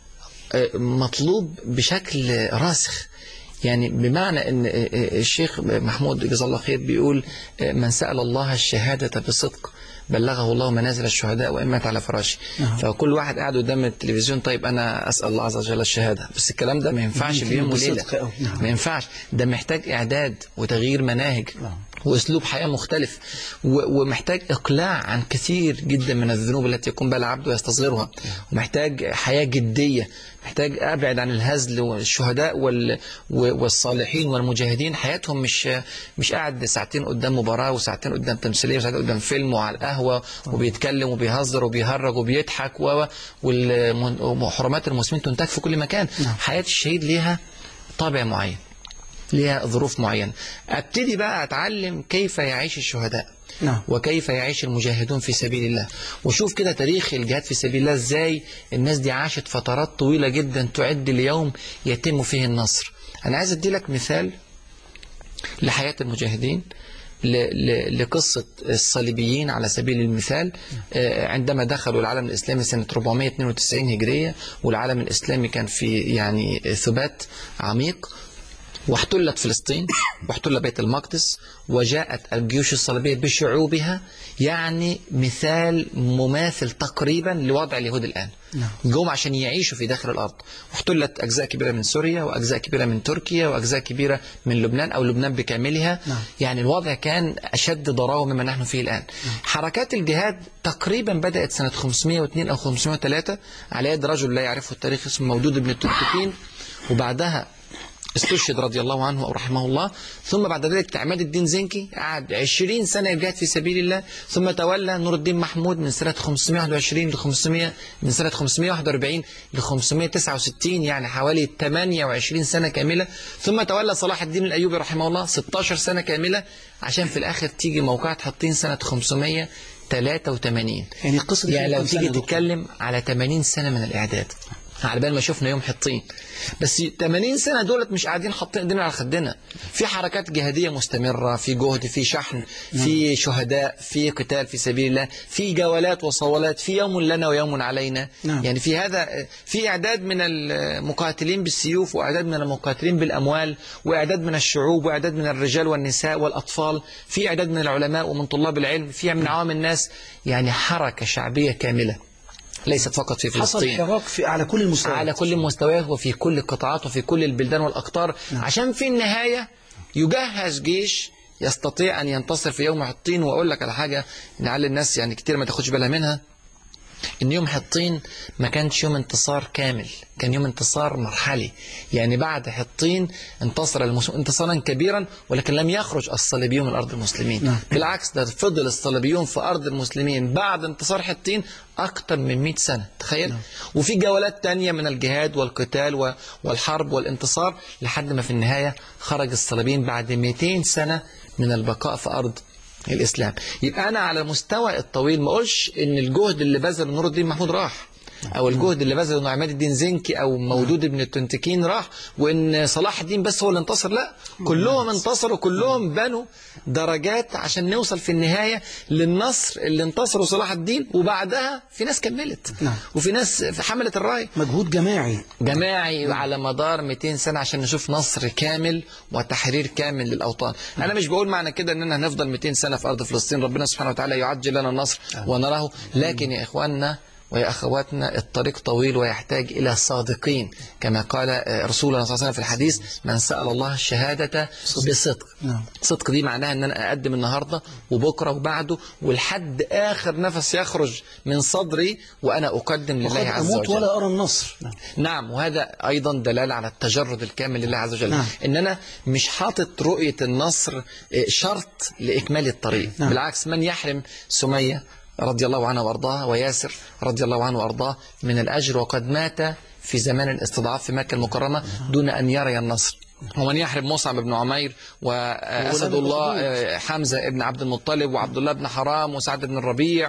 مطلوب بشكل راسخ يعني بمعنى ان الشيخ محمود جزاه الله خير بيقول من سأل الله الشهادة بصدق بلغه الله منازل الشهداء وإن مات على فراشه. نعم. فكل واحد قاعد قدام التلفزيون طيب أنا أسأل الله عز وجل الشهادة بس الكلام ده ما ينفعش بيوم وليلة. نعم. ما ينفعش ده محتاج إعداد وتغيير مناهج. نعم. وأسلوب حياة مختلف ومحتاج إقلاع عن كثير جدا من الذنوب التي يقوم بها العبد ويستصغرها. نعم. ومحتاج حياة جدية محتاج أبعد عن الهزل والشهداء والصالحين والمجاهدين حياتهم مش مش قاعد ساعتين قدام مباراة وساعتين قدام تمثيلية وساعتين قدام فيلم وعلى القهوة وبيتكلم وبيهزر وبيهرج وبيضحك وحرمات المسلمين تنتهك في كل مكان. نعم. حياة الشهيد ليها طابع معين ليها ظروف معينة. أبتدي بقى أتعلم كيف يعيش الشهداء. نعم. وكيف يعيش المجاهدون في سبيل الله وشوف كده تاريخ الجهاد في سبيل الله ازاي الناس دي عاشت فترات طويلة جدا تعد ليوم يتم فيه النصر. أنا عايز أدي لك مثال لحياة المجاهدين لقصة الصليبيين على سبيل المثال عندما دخلوا العالم الإسلامي سنة أربعمائة واثنين وتسعين هجرية والعالم الإسلامي كان في يعني ثبات عميق واحتلت فلسطين واحتل بيت المقدس وجاءت الجيوش الصليبية بشعوبها يعني مثال مماثل تقريبا لوضع اليهود الآن. نعم. جم عشان يعيشوا في داخل الأرض واحتلت أجزاء كبيرة من سوريا وأجزاء كبيرة من تركيا وأجزاء كبيرة من لبنان أو لبنان بكاملها. نعم. يعني الوضع كان أشد ضراوة مما نحن فيه الآن. نعم. حركات الجهاد تقريبا بدأت سنة خمسمائة واثنين أو خمسمائة وثلاثة على يد رجل لا يعرفه التاريخ اسمه مودود بن التركتين وبعدها استشهد رضي الله عنه أو رحمه الله. ثم بعد ذلك عماد الدين زنكي قعد عشرين سنة يجاهد في سبيل الله ثم تولى نور الدين محمود من سنة خمسمائة وواحد وعشرين ل خمسمائة من سنة خمسمائة وواحد وأربعين ل خمسمائة وتسعة وستين يعني حوالي ثمانية وعشرين سنة كاملة. ثم تولى صلاح الدين الأيوبي رحمه الله ستة عشر سنة كاملة عشان في الآخر تيجي موقعة حطين سنة خمسمائة وثلاثة وثمانين. يعني القصة يعني لو تيجي تتكلم على ثمانين سنة من الإعداد على بال ما شفنا يوم حطين بس ثمانين سنة دولت مش قاعدين حاطين ايدينا على خدنا. في حركات جهادية مستمرة في جهد في شحن في شهداء في قتال في سبيل الله في جولات وصولات في يوم لنا ويوم علينا. نعم. يعني في هذا في إعداد من المقاتلين بالسيوف وإعداد من المقاتلين بالأموال وإعداد من الشعوب وإعداد من الرجال والنساء والأطفال في إعداد من العلماء ومن طلاب العلم في من عوام الناس يعني حركة شعبية كاملة ليست فقط في فلسطين. حصل حراك في على كل المستويات على كل المستويات وفي كل القطاعات وفي كل البلدان والأقطار. نعم. عشان في النهاية يجهز جيش يستطيع أن ينتصر في يوم حطين. وأقول لك على حاجة لعل الناس يعني كتير ما تاخدش بالها منها إن يوم حطين ما كانش يوم انتصار كامل، كان يوم انتصار مرحلي. يعني بعد حطين انتصر المسلمين انتصارا كبيرا، ولكن لم يخرج الصليبيون من أرض المسلمين. نعم. بالعكس، ده فضل الصليبيون في أرض المسلمين بعد انتصار حطين أكثر من مئة سنة، تخيل. نعم. وفي جولات تانية من الجهاد والقتال والحرب والانتصار، لحد ما في النهاية خرج الصليبيين بعد مئتين سنة من البقاء في أرض الإسلام. يبقى أنا على المستوى الطويل ما أقولش إن الجهد اللي بذله نور الدين محمود راح، أو الجهد اللي بذله عماد الدين زنكي أو مودود بن التنتكين راح، وإن صلاح الدين بس هو اللي انتصر. لا، كلهم انتصروا، كلهم بنوا درجات عشان نوصل في النهاية للنصر اللي انتصروا صلاح الدين، وبعدها في ناس كملت. نعم. وفي ناس حملت الراية. مجهود جماعي جماعي على مدار مئتين سنة عشان نشوف نصر كامل وتحرير كامل للأوطان. نعم. أنا مش بقول معنى كده إننا هنفضل مئتين سنة في أرض فلسطين، ربنا سبحانه وتعالى يعجل لنا النصر ونراه، لكن يا إخواننا ويا أخواتنا الطريق طويل ويحتاج إلى صادقين، كما قال رسولنا صلى الله عليه وسلم في الحديث: من سأل الله الشهادة بصدق. صدق دي معناها أن أنا أقدم النهاردة وبكرة وبعده ولحد آخر نفس يخرج من صدري وأنا أقدم لله عز وجل، أموت ولا أرى النصر. نعم. وهذا أيضا دلالة على التجرد الكامل لله عز وجل. نعم. إن أنا مش حاطط رؤية النصر شرط لإكمال الطريق. نعم. بالعكس، من يحرم سمية رضي الله عنه وارضاه وياسر رضي الله عنه وارضاه من الأجر وقد مات في زمان الاستضعاف في مكة المكرمة دون أن يرى النصر، ومن يحرم مصعب بن عمير وأسد الله حمزة ابن عبد المطلب وعبد الله بن حرام وسعد بن الربيع،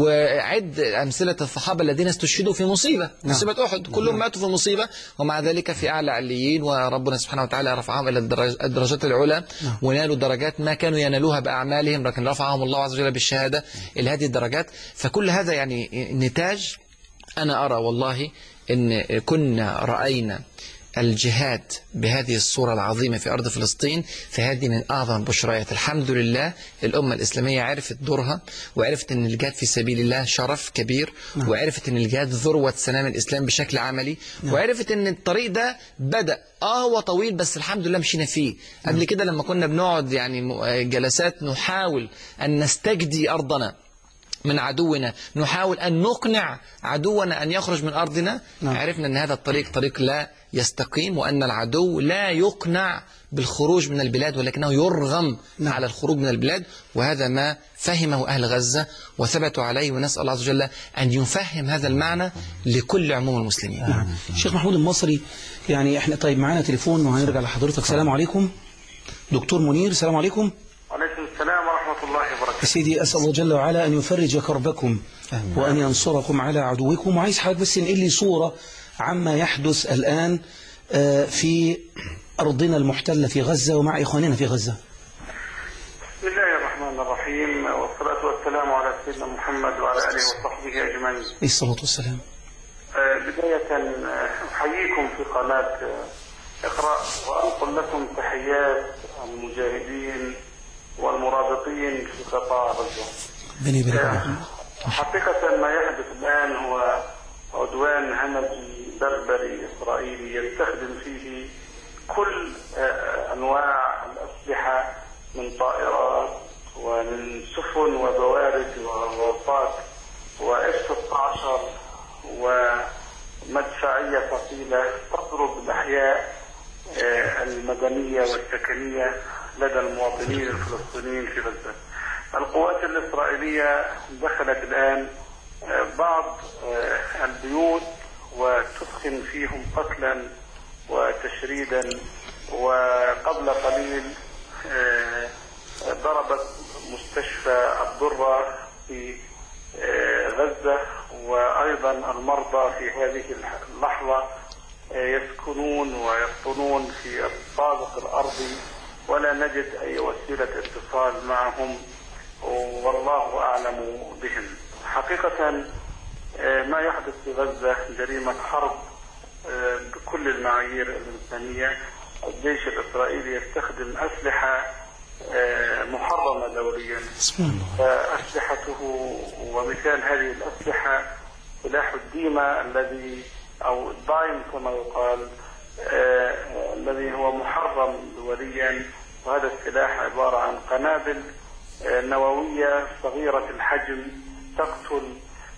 وعد أمثلة الصحابة الذين استشهدوا في مصيبة، مصيبة أحد، كلهم ماتوا في مصيبة ومع ذلك في أعلى عليين، وربنا سبحانه وتعالى رفعهم إلى الدرجات العلى ونالوا درجات ما كانوا ينالوها بأعمالهم، لكن رفعهم الله عز وجل بالشهادة إلى هذه الدرجات. فكل هذا يعني نتاج. أنا أرى والله إن كنا رأينا الجهاد بهذه الصورة العظيمة في أرض فلسطين، فهذه من أعظم بشريات. الحمد لله الأمة الإسلامية عرفت دورها، وعرفت أن الجهاد في سبيل الله شرف كبير، نعم. وعرفت أن الجهاد ذروة سنام الإسلام بشكل عملي، نعم. وعرفت أن الطريق ده بدأ آه هو طويل بس الحمد لله مشينا فيه. نعم. قبل كده لما كنا بنقعد يعني جلسات نحاول أن نستجدي أرضنا من عدونا، نحاول أن نقنع عدونا أن يخرج من أرضنا، نعم. عرفنا أن هذا الطريق طريق لا يستقيم، وأن العدو لا يقنع بالخروج من البلاد ولكنه يرغم، نعم. على الخروج من البلاد، وهذا ما فهمه أهل غزة وثبتوا عليه، ونسأل الله عز وجل أن يفهم هذا المعنى لكل عموم المسلمين. نعم. الشيخ محمود المصري، يعني احنا طيب معانا تليفون وهنرجع لحضرتك. السلام عليكم دكتور منير. السلام عليكم. وعليكم السلام ورحمة الله وبركاته. سيدي، أسأل الله جل وعلا أن يفرج كربكم وأن ينصركم على عدوكم. وعايز حضرتك بس نقل لي صورة عما يحدث الآن في أرضنا المحتلة في غزة ومع إخواننا في غزة. بسم الله الرحمن الرحيم، والصلاة والسلام على سيدنا محمد وعلى آله وصحبه أجمعين. عليه الصلاة والسلام. بداية أحييكم في قناة اقرأ وأنقل لكم تحيات المجاهدين والمرابطين في قطاع غزة. حقيقة ما يحدث الآن هو عدوان همجي بربري إسرائيلي يستخدم فيه كل أنواع الأسلحة من طائرات ومن سفن وبوارج وغواصات وإف ستة عشر ومدفعية ثقيلة تضرب الأحياء المدنية والسكنية لدى المواطنين الفلسطينيين في غزة. القوات الإسرائيلية دخلت الآن بعض البيوت وتثخن فيهم قتلا وتشريدا، وقبل قليل ضربت مستشفى الضرة في غزة، وأيضا المرضى في هذه اللحظة يسكنون ويسكنون في الطابق الأرضي ولا نجد أي وسيلة اتصال معهم، والله أعلم بهم. حقيقة ما يحدث في غزة جريمة حرب بكل المعايير الإنسانية. الجيش الإسرائيلي يستخدم أسلحة محرمة دوليا، فأسلحته ومثال هذه الأسلحة سلاح الديمة الذي أو الدايم كما يقال الذي هو محرم دوليا، وهذا السلاح عبارة عن قنابل نووية صغيرة الحجم تقتل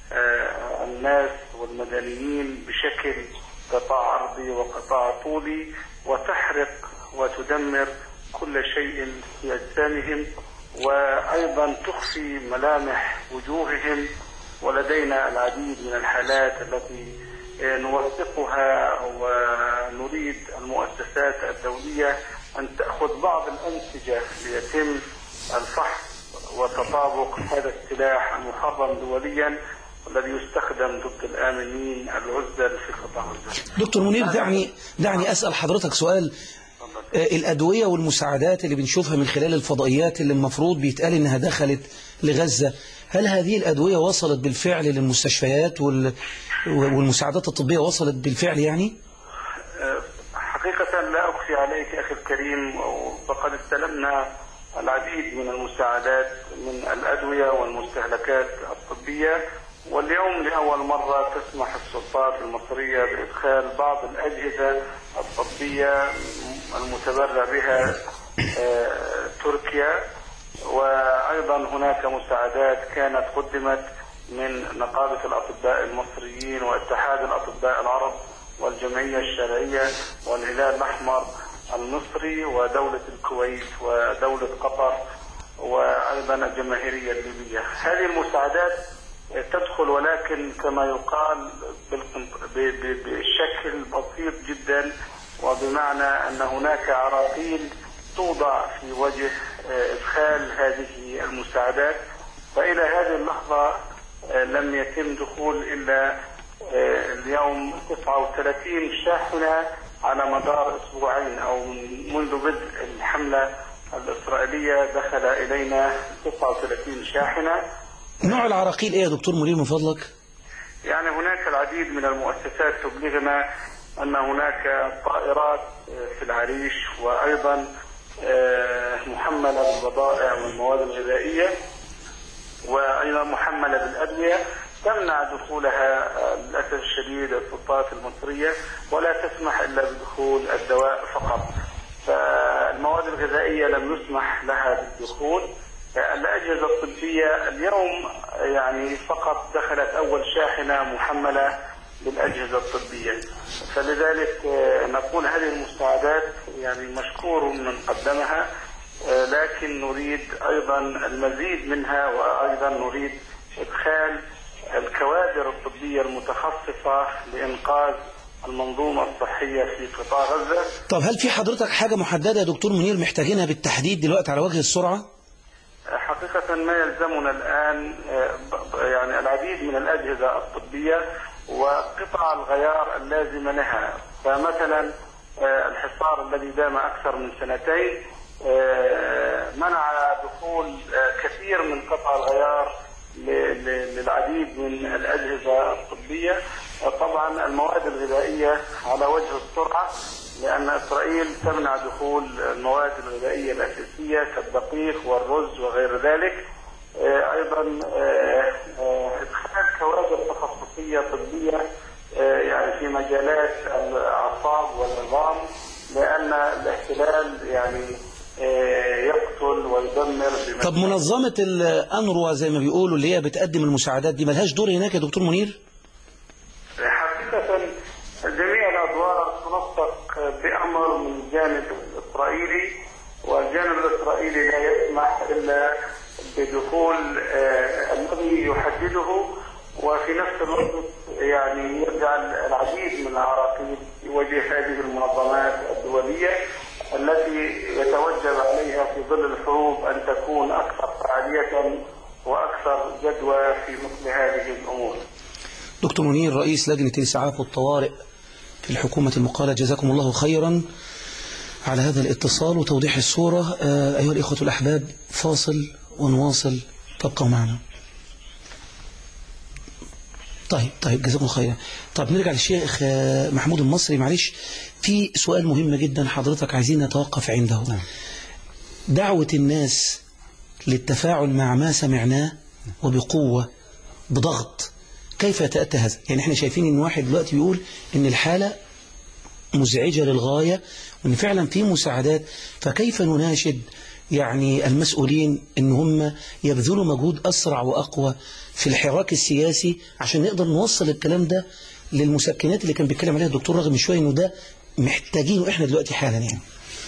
الناس والمدنيين بشكل قطاع أرضي وقطاع طولي، وتحرق وتدمر كل شيء في أجسامهم، وأيضا تخفي ملامح وجوههم. ولدينا العديد من الحالات التي نوثقها، ونريد المؤسسات الدولية أن تأخذ بعض الأنسجة ليتم الفحص وتطابق هذا السلاح المحرم دوليا الذي يستخدم ضد الآمنين العزل في قطاع غزة. دكتور منير، دعني دعني أسأل حضرتك سؤال. الأدوية والمساعدات اللي بنشوفها من خلال الفضائيات اللي المفروض بيتقال إنها دخلت لغزة، هل هذه الأدوية وصلت بالفعل للمستشفيات والمساعدات الطبية وصلت بالفعل يعني؟ حقيقة لا أخفي عليك أخي الكريم، فقد استلمنا العديد من المساعدات من الأدوية والمستهلكات الطبية، واليوم لأول مرة تسمح السلطات المصرية بإدخال بعض الأجهزة الطبية المتبرع بها تركيا. وأيضا هناك مساعدات كانت قدمت من نقابة الأطباء المصريين واتحاد الأطباء العرب والجمعية الشرعية والهلال الأحمر المصري ودولة الكويت ودولة قطر وأيضا الجماهيرية الليبية. هذه المساعدات تدخل ولكن كما يقال بشكل بسيط جدا، وبمعنى أن هناك عراقيل توضع في وجه إدخال هذه المساعدات. فإلى هذه اللحظة لم يتم دخول إلا اليوم تسعة وثلاثين شاحنة على مدار أسبوعين، أو منذ بدء الحملة الإسرائيلية دخل إلينا تسعة وثلاثين شاحنة. نوع العراقيل إيه يا دكتور منير من فضلك؟ يعني هناك العديد من المؤسسات تبلغنا أن هناك طائرات في العريش، وأيضا محملة بالبضائع والمواد الغذائية، وأيضا محملة بالأدوية تمنع دخولها للأسف الشديد السلطات المصرية، ولا تسمح إلا بدخول الدواء فقط. فالمواد الغذائية لم يسمح لها بالدخول. الأجهزة الطبية اليوم يعني فقط دخلت أول شاحنة محملة بالأجهزة الطبية. فلذلك نقول هذه المساعدات يعني مشكور من قدمها، لكن نريد أيضا المزيد منها، وأيضا نريد إدخال الكوادر الطبية المتخصصة لإنقاذ المنظومة الصحية في قطاع غزة. طب هل في حضرتك حاجة محددة يا دكتور منير محتاجينها بالتحديد دلوقتي على وجه السرعة؟ حقيقة ما يلزمنا الآن يعني العديد من الأجهزة الطبية وقطع الغيار اللازمة لها. فمثلا الحصار الذي دام أكثر من سنتين منع دخول كثير من قطع الغيار للعديد من الأجهزة الطبية. طبعا المواد الغذائية على وجه السرعة، لأن إسرائيل تمنع دخول المواد الغذائية الأساسية كالدقيق والرز وغير ذلك. أيضا إدخال كوادر تخصصية طبية يعني في مجالات الأعصاب والنظام، لأن الاحتلال يعني يقتل ويدمر. طب منظمة الأنروا زي ما بيقولوا اللي هي بتقدم المساعدات دي ملهاش دور هناك يا دكتور منير؟ حقيقة جميع الأدوار تنسق بأمر من الجانب الإسرائيلي، والجانب الإسرائيلي لا يسمح إلا بدخول الذي يحدده، وفي نفس الوقت يعني يجعل العديد من العراقيل في وجه هذه المنظمات الدولية التي يتوجب عليها في ظل الحروب أن تكون أكثر فعالية وأكثر جدوى في مثل هذه الأمور. دكتور منير رئيس لجنة الإسعاف والطوارئ في الحكومة المقالة، جزاكم الله خيرا على هذا الاتصال وتوضيح الصورة. أيها الإخوة الأحباب، فاصل ونواصل، تبقوا معنا. طيب طيب جزاكم الله خيرا. طيب نرجع للشيخ محمود المصري. معلش في سؤال مهم جدا حضرتك عايزين نتوقف عنده. دعوة الناس للتفاعل مع ما سمعناه وبقوة بضغط، كيف يتأتى هذا؟ يعني احنا شايفين ان واحد دلوقتي بيقول ان الحالة مزعجة للغاية وان فعلا في مساعدات، فكيف نناشد يعني المسؤولين ان هم يبذلوا مجهود أسرع وأقوى في الحراك السياسي عشان نقدر نوصل الكلام ده للمسكنات اللي كان بيتكلم عليها الدكتور راغب من شوية، انه ده محتاجينه احنا دلوقتي حالا يعني.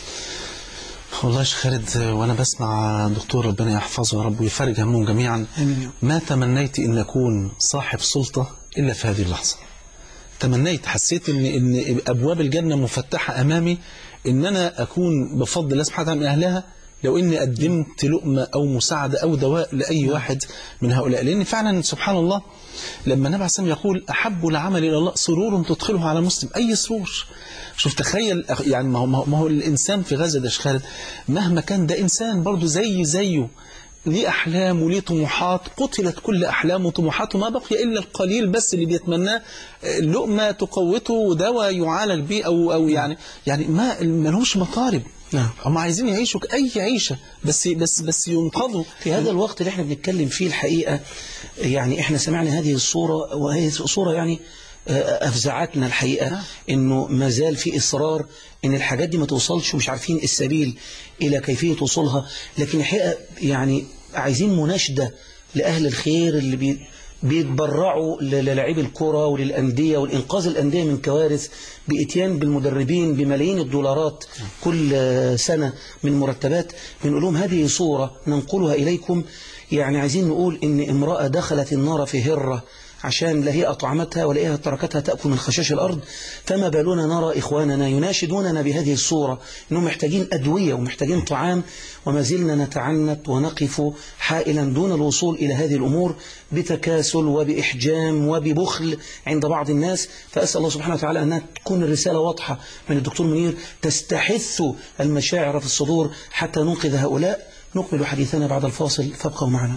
والله يا شيخ خالد، وانا بسمع دكتور ربنا يحفظه يا رب ويفرج همهم جميعا، ما تمنيت ان اكون صاحب سلطة الا في هذه اللحظة. تمنيت، حسيت ان ان ابواب الجنة مفتحة امامي، ان انا اكون بفضل الله سبحانه وتعالى من اهلها لو اني قدمت لقمة او مساعدة او دواء لاي واحد من هؤلاء. لان فعلا سبحان الله لما النبي عليه الصلاة والسلام يقول احب العمل الى الله سرور تدخله على مسلم، اي سرور. شوف تخيل يعني، ما هو, ما هو الانسان في غزة ده يا شيخ خالد مهما كان ده انسان برضه زي زيه، ليه أحلام وليه طموحات، قتلت كل أحلام وطموحاته، ما بقي إلا القليل بس اللي بيتمناه لقمة تقوته ودواء يعالج به أو أو يعني يعني ما ما لهمش مطالب. نعم. هم عايزين يعيشوا أي عيشة بس بس بس ينقذوا. في هذا الوقت اللي احنا بنتكلم فيه الحقيقة يعني احنا سمعنا هذه الصورة، وهي صورة يعني أفزعتنا الحقيقة، إنه ما زال في إصرار إن الحاجات دي ما توصلش ومش عارفين السبيل إلى كيفية وصولها. لكن الحقيقة يعني عايزين مناشدة لأهل الخير اللي بي بيتبرعوا للاعبي الكرة وللأندية والإنقاذ الأندية من كوارث، بإتيان بالمدربين بملايين الدولارات كل سنة من مرتبات. بنقول لهم هذه صورة ننقلها إليكم. يعني عايزين نقول إن امرأة دخلت النار في هرة عشان لا هي أطعمتها ولا هي تركتها تأكل من خشاش الأرض، فما بالنا نرى إخواننا يناشدوننا بهذه الصورة إنهم محتاجين أدوية ومحتاجين طعام، وما زلنا نتعنت ونقف حائلا دون الوصول إلى هذه الأمور بتكاسل وبإحجام وببخل عند بعض الناس. فأسأل الله سبحانه وتعالى أن تكون الرسالة واضحة من الدكتور منير تستحث المشاعر في الصدور حتى ننقذ هؤلاء. نكمل حديثنا بعد الفاصل، فابقوا معنا.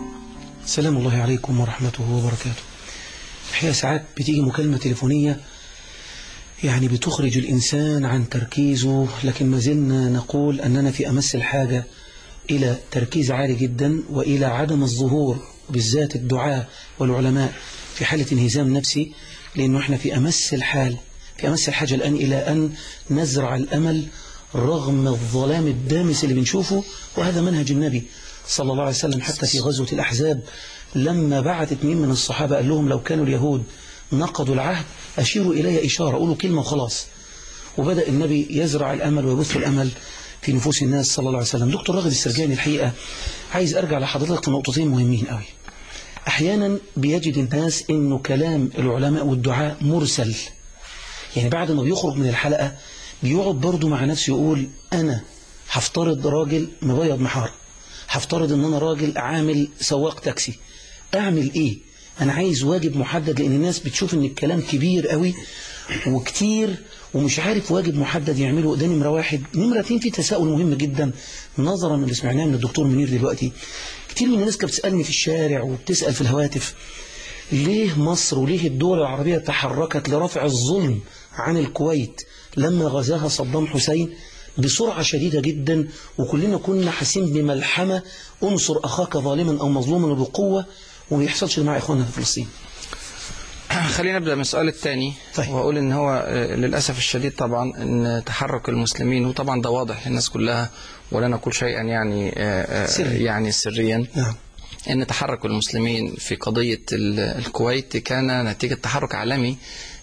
سلام الله عليكم ورحمته وبركاته. الحقيقة ساعات بتيجي مكالمة تليفونية يعني بتخرج الإنسان عن تركيزه، لكن ما زلنا نقول أننا في أمس الحاجة إلى تركيز عالي جدا وإلى عدم الظهور، بالذات الدعاء والعلماء في حالة انهزام نفسي، لأنه إحنا في أمس الحال في أمس الحاجة الآن إلى أن نزرع الأمل رغم الظلام الدامس اللي بنشوفه. وهذا منهج النبي صلى الله عليه وسلم حتى في غزوة الأحزاب لما بعت اثنين من الصحابة قال لهم لو كانوا اليهود نقضوا العهد أشيروا إلي إشارة، قولوا كلمة وخلاص. وبدأ النبي يزرع الأمل ويبث الأمل في نفوس الناس صلى الله عليه وسلم. دكتور راغب السرجاني، الحقيقة عايز أرجع لحضرتك في نقطتين مهمين قوي. أحيانا بيجد الناس إنه كلام العلماء والدعاء مرسل، يعني بعد ما بيخرج من الحلقة بيقعد برضه مع نفسه يقول أنا هفترض راجل مبيض محار، هفترض ان انا راجل عامل سواق تاكسي، اعمل ايه؟ انا عايز واجب محدد، لان الناس بتشوف ان الكلام كبير قوي وكتير ومش عارف واجب محدد يعمله. ده نمرة واحد. نمرة اتنين، في تساؤل مهم جدا نظرا اللي سمعناه من الدكتور منير دلوقتي. كتير من الناس كانت بتسألني في الشارع وبتسأل في الهواتف، ليه مصر وليه الدول العربية تحركت لرفع الظلم عن الكويت لما غزاها صدام حسين بسرعة شديدة جدا، وكلنا كنا حاسين بملحمة انصر أخاك ظالما أو مظلوما بقوة، وما يحصلش مع إخواننا في فلسطين. خلينا نبدأ من السؤال الثاني. طيب. وأقول إن هو للأسف الشديد طبعا إن تحرك المسلمين، وطبعا ده واضح للناس كلها ولا نقول شيئا يعني سري. يعني سريا. نعم. إن تحرك المسلمين في قضية الكويت كان نتيجة تحرك عالمي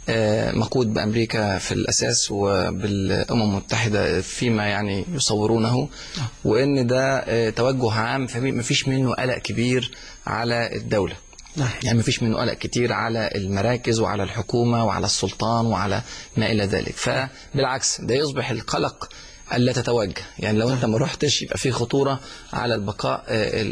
مقود بأمريكا في الأساس وبالأمم المتحدة فيما يعني يصورونه، وإن ده توجه عام فما فيش منه قلق كبير على الدولة. يعني ما فيش منه قلق كتير على المراكز وعلى الحكومة وعلى السلطان وعلى ما إلى ذلك. فبالعكس ده يصبح القلق ألا تتوجه، يعني لو أنت ما رحتش يبقى في خطورة على البقاء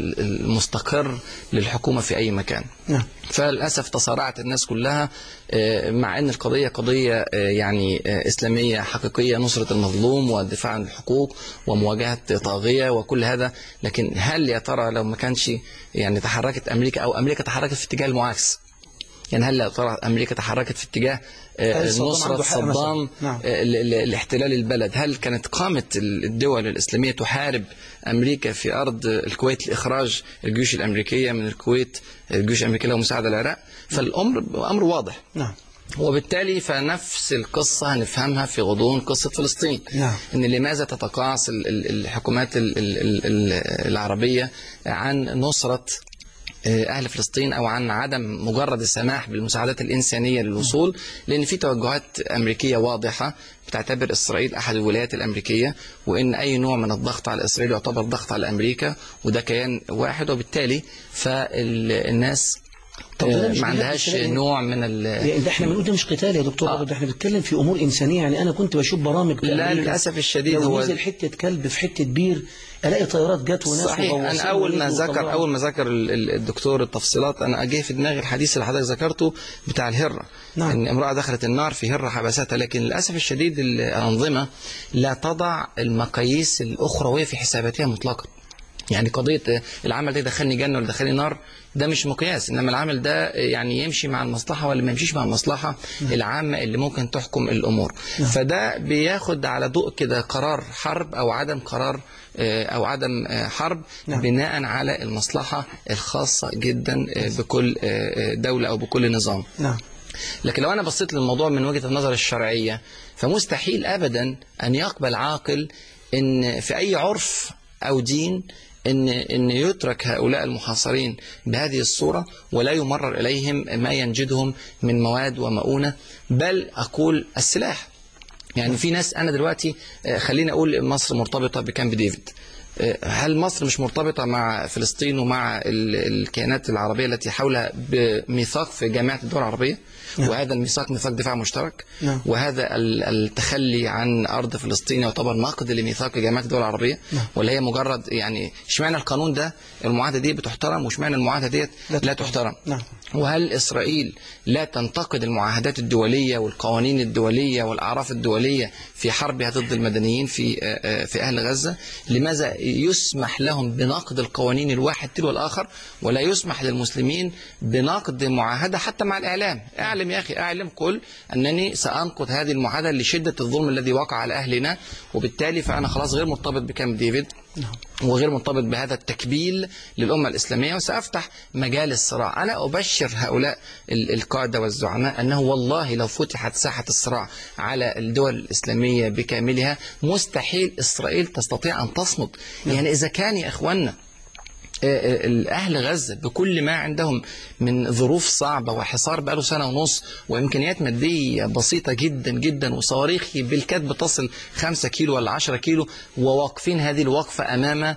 المستقر للحكومة في أي مكان. نعم. فللأسف تصارعت الناس كلها، مع أن القضية قضية يعني إسلامية حقيقية، نصرة المظلوم والدفاع عن الحقوق ومواجهة طاغية وكل هذا. لكن هل يا ترى لو ما كانش يعني تحركت أمريكا أو أمريكا تحركت في اتجاه المعاكس، يعني هل يا ترى أمريكا تحركت في اتجاه نصرة صدام نعم. لاحتلال البلد، هل كانت قامت الدول الإسلامية تحارب أمريكا في أرض الكويت لإخراج الجيوش الأمريكية من الكويت، الجيوش الأمريكية ومساعدة العراق؟ فالأمر أمر واضح. نعم. وبالتالي فنفس القصة هنفهمها في غضون قصة فلسطين. نعم. إن لماذا تتقاعس الحكومات العربية عن نصرة أهل فلسطين أو عن عدم مجرد السماح بالمساعدات الإنسانية للوصول، لأن في توجهات أمريكية واضحة بتعتبر إسرائيل أحد الولايات الأمريكية، وإن أي نوع من الضغط على إسرائيل يعتبر ضغط على أمريكا، وده كيان واحد، وبالتالي فالناس ما عندهاش نوع من ال يعني احنا بنقول ده مش قتال يا دكتور، آه. ده احنا بنتكلم في امور انسانيه. يعني انا كنت بشوف برامج لا للاسف الشديد هو نزل حته كلب في حته بير الاقي طيارات جت وناس صحيح. انا اول ما ذكر اول ما ذكر الدكتور التفصيلات انا جه في دماغي الحديث اللي حضرتك ذكرته بتاع الهره. نعم. ان امراه دخلت النار في هره حبستها، لكن للاسف الشديد الانظمه لا تضع المقاييس الاخرويه في حساباتها مطلقا. يعني قضية العمل ده دخلني جنة ولا دخلني نار ده مش مقياس، إنما العمل ده يعني يمشي مع المصلحة ولا ما يمشيش مع المصلحة العامة اللي ممكن تحكم الأمور. فده بياخد على ضوء كده قرار حرب أو عدم قرار أو عدم حرب بناء على المصلحة الخاصة جدا بكل دولة أو بكل نظام. لكن لو أنا بصيت للموضوع من وجهة النظر الشرعية فمستحيل أبدا أن يقبل عاقل إن في أي عرف أو دين إن إن يترك هؤلاء المحاصرين بهذه الصورة ولا يمرر إليهم ما ينجدهم من مواد ومؤونة، بل أقول السلاح. يعني في ناس أنا دلوقتي خليني أقول مصر مرتبطة بكامب ديفيد، هل مصر مش مرتبطة مع فلسطين ومع الكيانات العربية التي حولها بميثاق في جامعة الدول العربية؟ نعم. وهذا الميثاق ميثاق دفاع مشترك. نعم. وهذا التخلي عن أرض فلسطين يعتبر نقد لميثاق جامعة الدول العربية. نعم. ولا هي مجرد يعني اشمعنى القانون ده المعاهدة دي بتحترم واشمعنى المعاهدة ديت لا, لا تحترم؟ نعم. وهل إسرائيل لا تنتقد المعاهدات الدولية والقوانين الدولية والأعراف الدولية في حربها ضد المدنيين في في أهل غزة؟ لماذا يسمح لهم بنقد القوانين الواحد تلو الآخر ولا يسمح للمسلمين بنقد معاهدة حتى مع الإعلام؟ أعلم يا أخي، أعلم قل أنني سأنقض هذه المعاهدة لشدة الظلم الذي وقع على أهلنا، وبالتالي فأنا خلاص غير مرتبط بكامب ديفيد وغير مرتبط بهذا التكبيل للأمة الإسلامية، وسأفتح مجال الصراع. أنا أبشر هؤلاء القادة والزعماء أنه والله لو فتحت ساحة الصراع على الدول الإسلامية بكاملها مستحيل إسرائيل تستطيع أن تصمد. يعني إذا كان يا إخواننا أهل غزة بكل ما عندهم من ظروف صعبة وحصار بقاله سنة ونص وإمكانيات مادية بسيطة جدا جدا وصواريخ بالكاد بتصل خمسة كيلو ولا عشرة كيلو، وواقفين هذه الوقفة أمام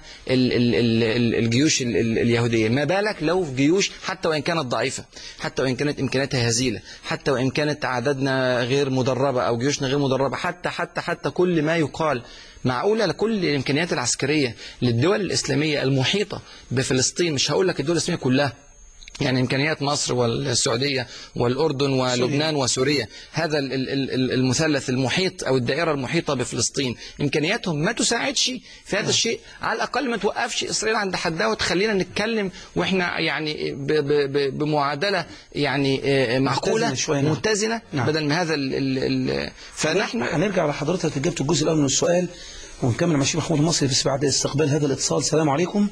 الجيوش اليهودية، ما بالك لو في جيوش حتى وإن كانت ضعيفة، حتى وإن كانت إمكانياتها هزيلة، حتى وإن كانت عددنا غير مدربة أو جيوشنا غير مدربة، حتى حتى حتى كل ما يقال معقولة لكل الإمكانيات العسكرية للدول الإسلامية المحيطة بفلسطين، مش هقول لك الدول الإسلامية كلها، يعني إمكانيات مصر والسعودية والأردن ولبنان وسوريا، هذا المثلث المحيط أو الدائرة المحيطة بفلسطين إمكانياتهم ما تساعدش في هذا الشيء. على الأقل ما توقفش إسرائيل عند حدها وتخلينا نتكلم وإحنا يعني بمعادلة يعني معقولة متزنة نعم. بدل من هذا ال ال فنحن هنرجع لحضرتك جبت الجزء الأول من السؤال ونكمل مع الشيخ محمود المصري بس بعد استقبال هذا الاتصال. السلام عليكم.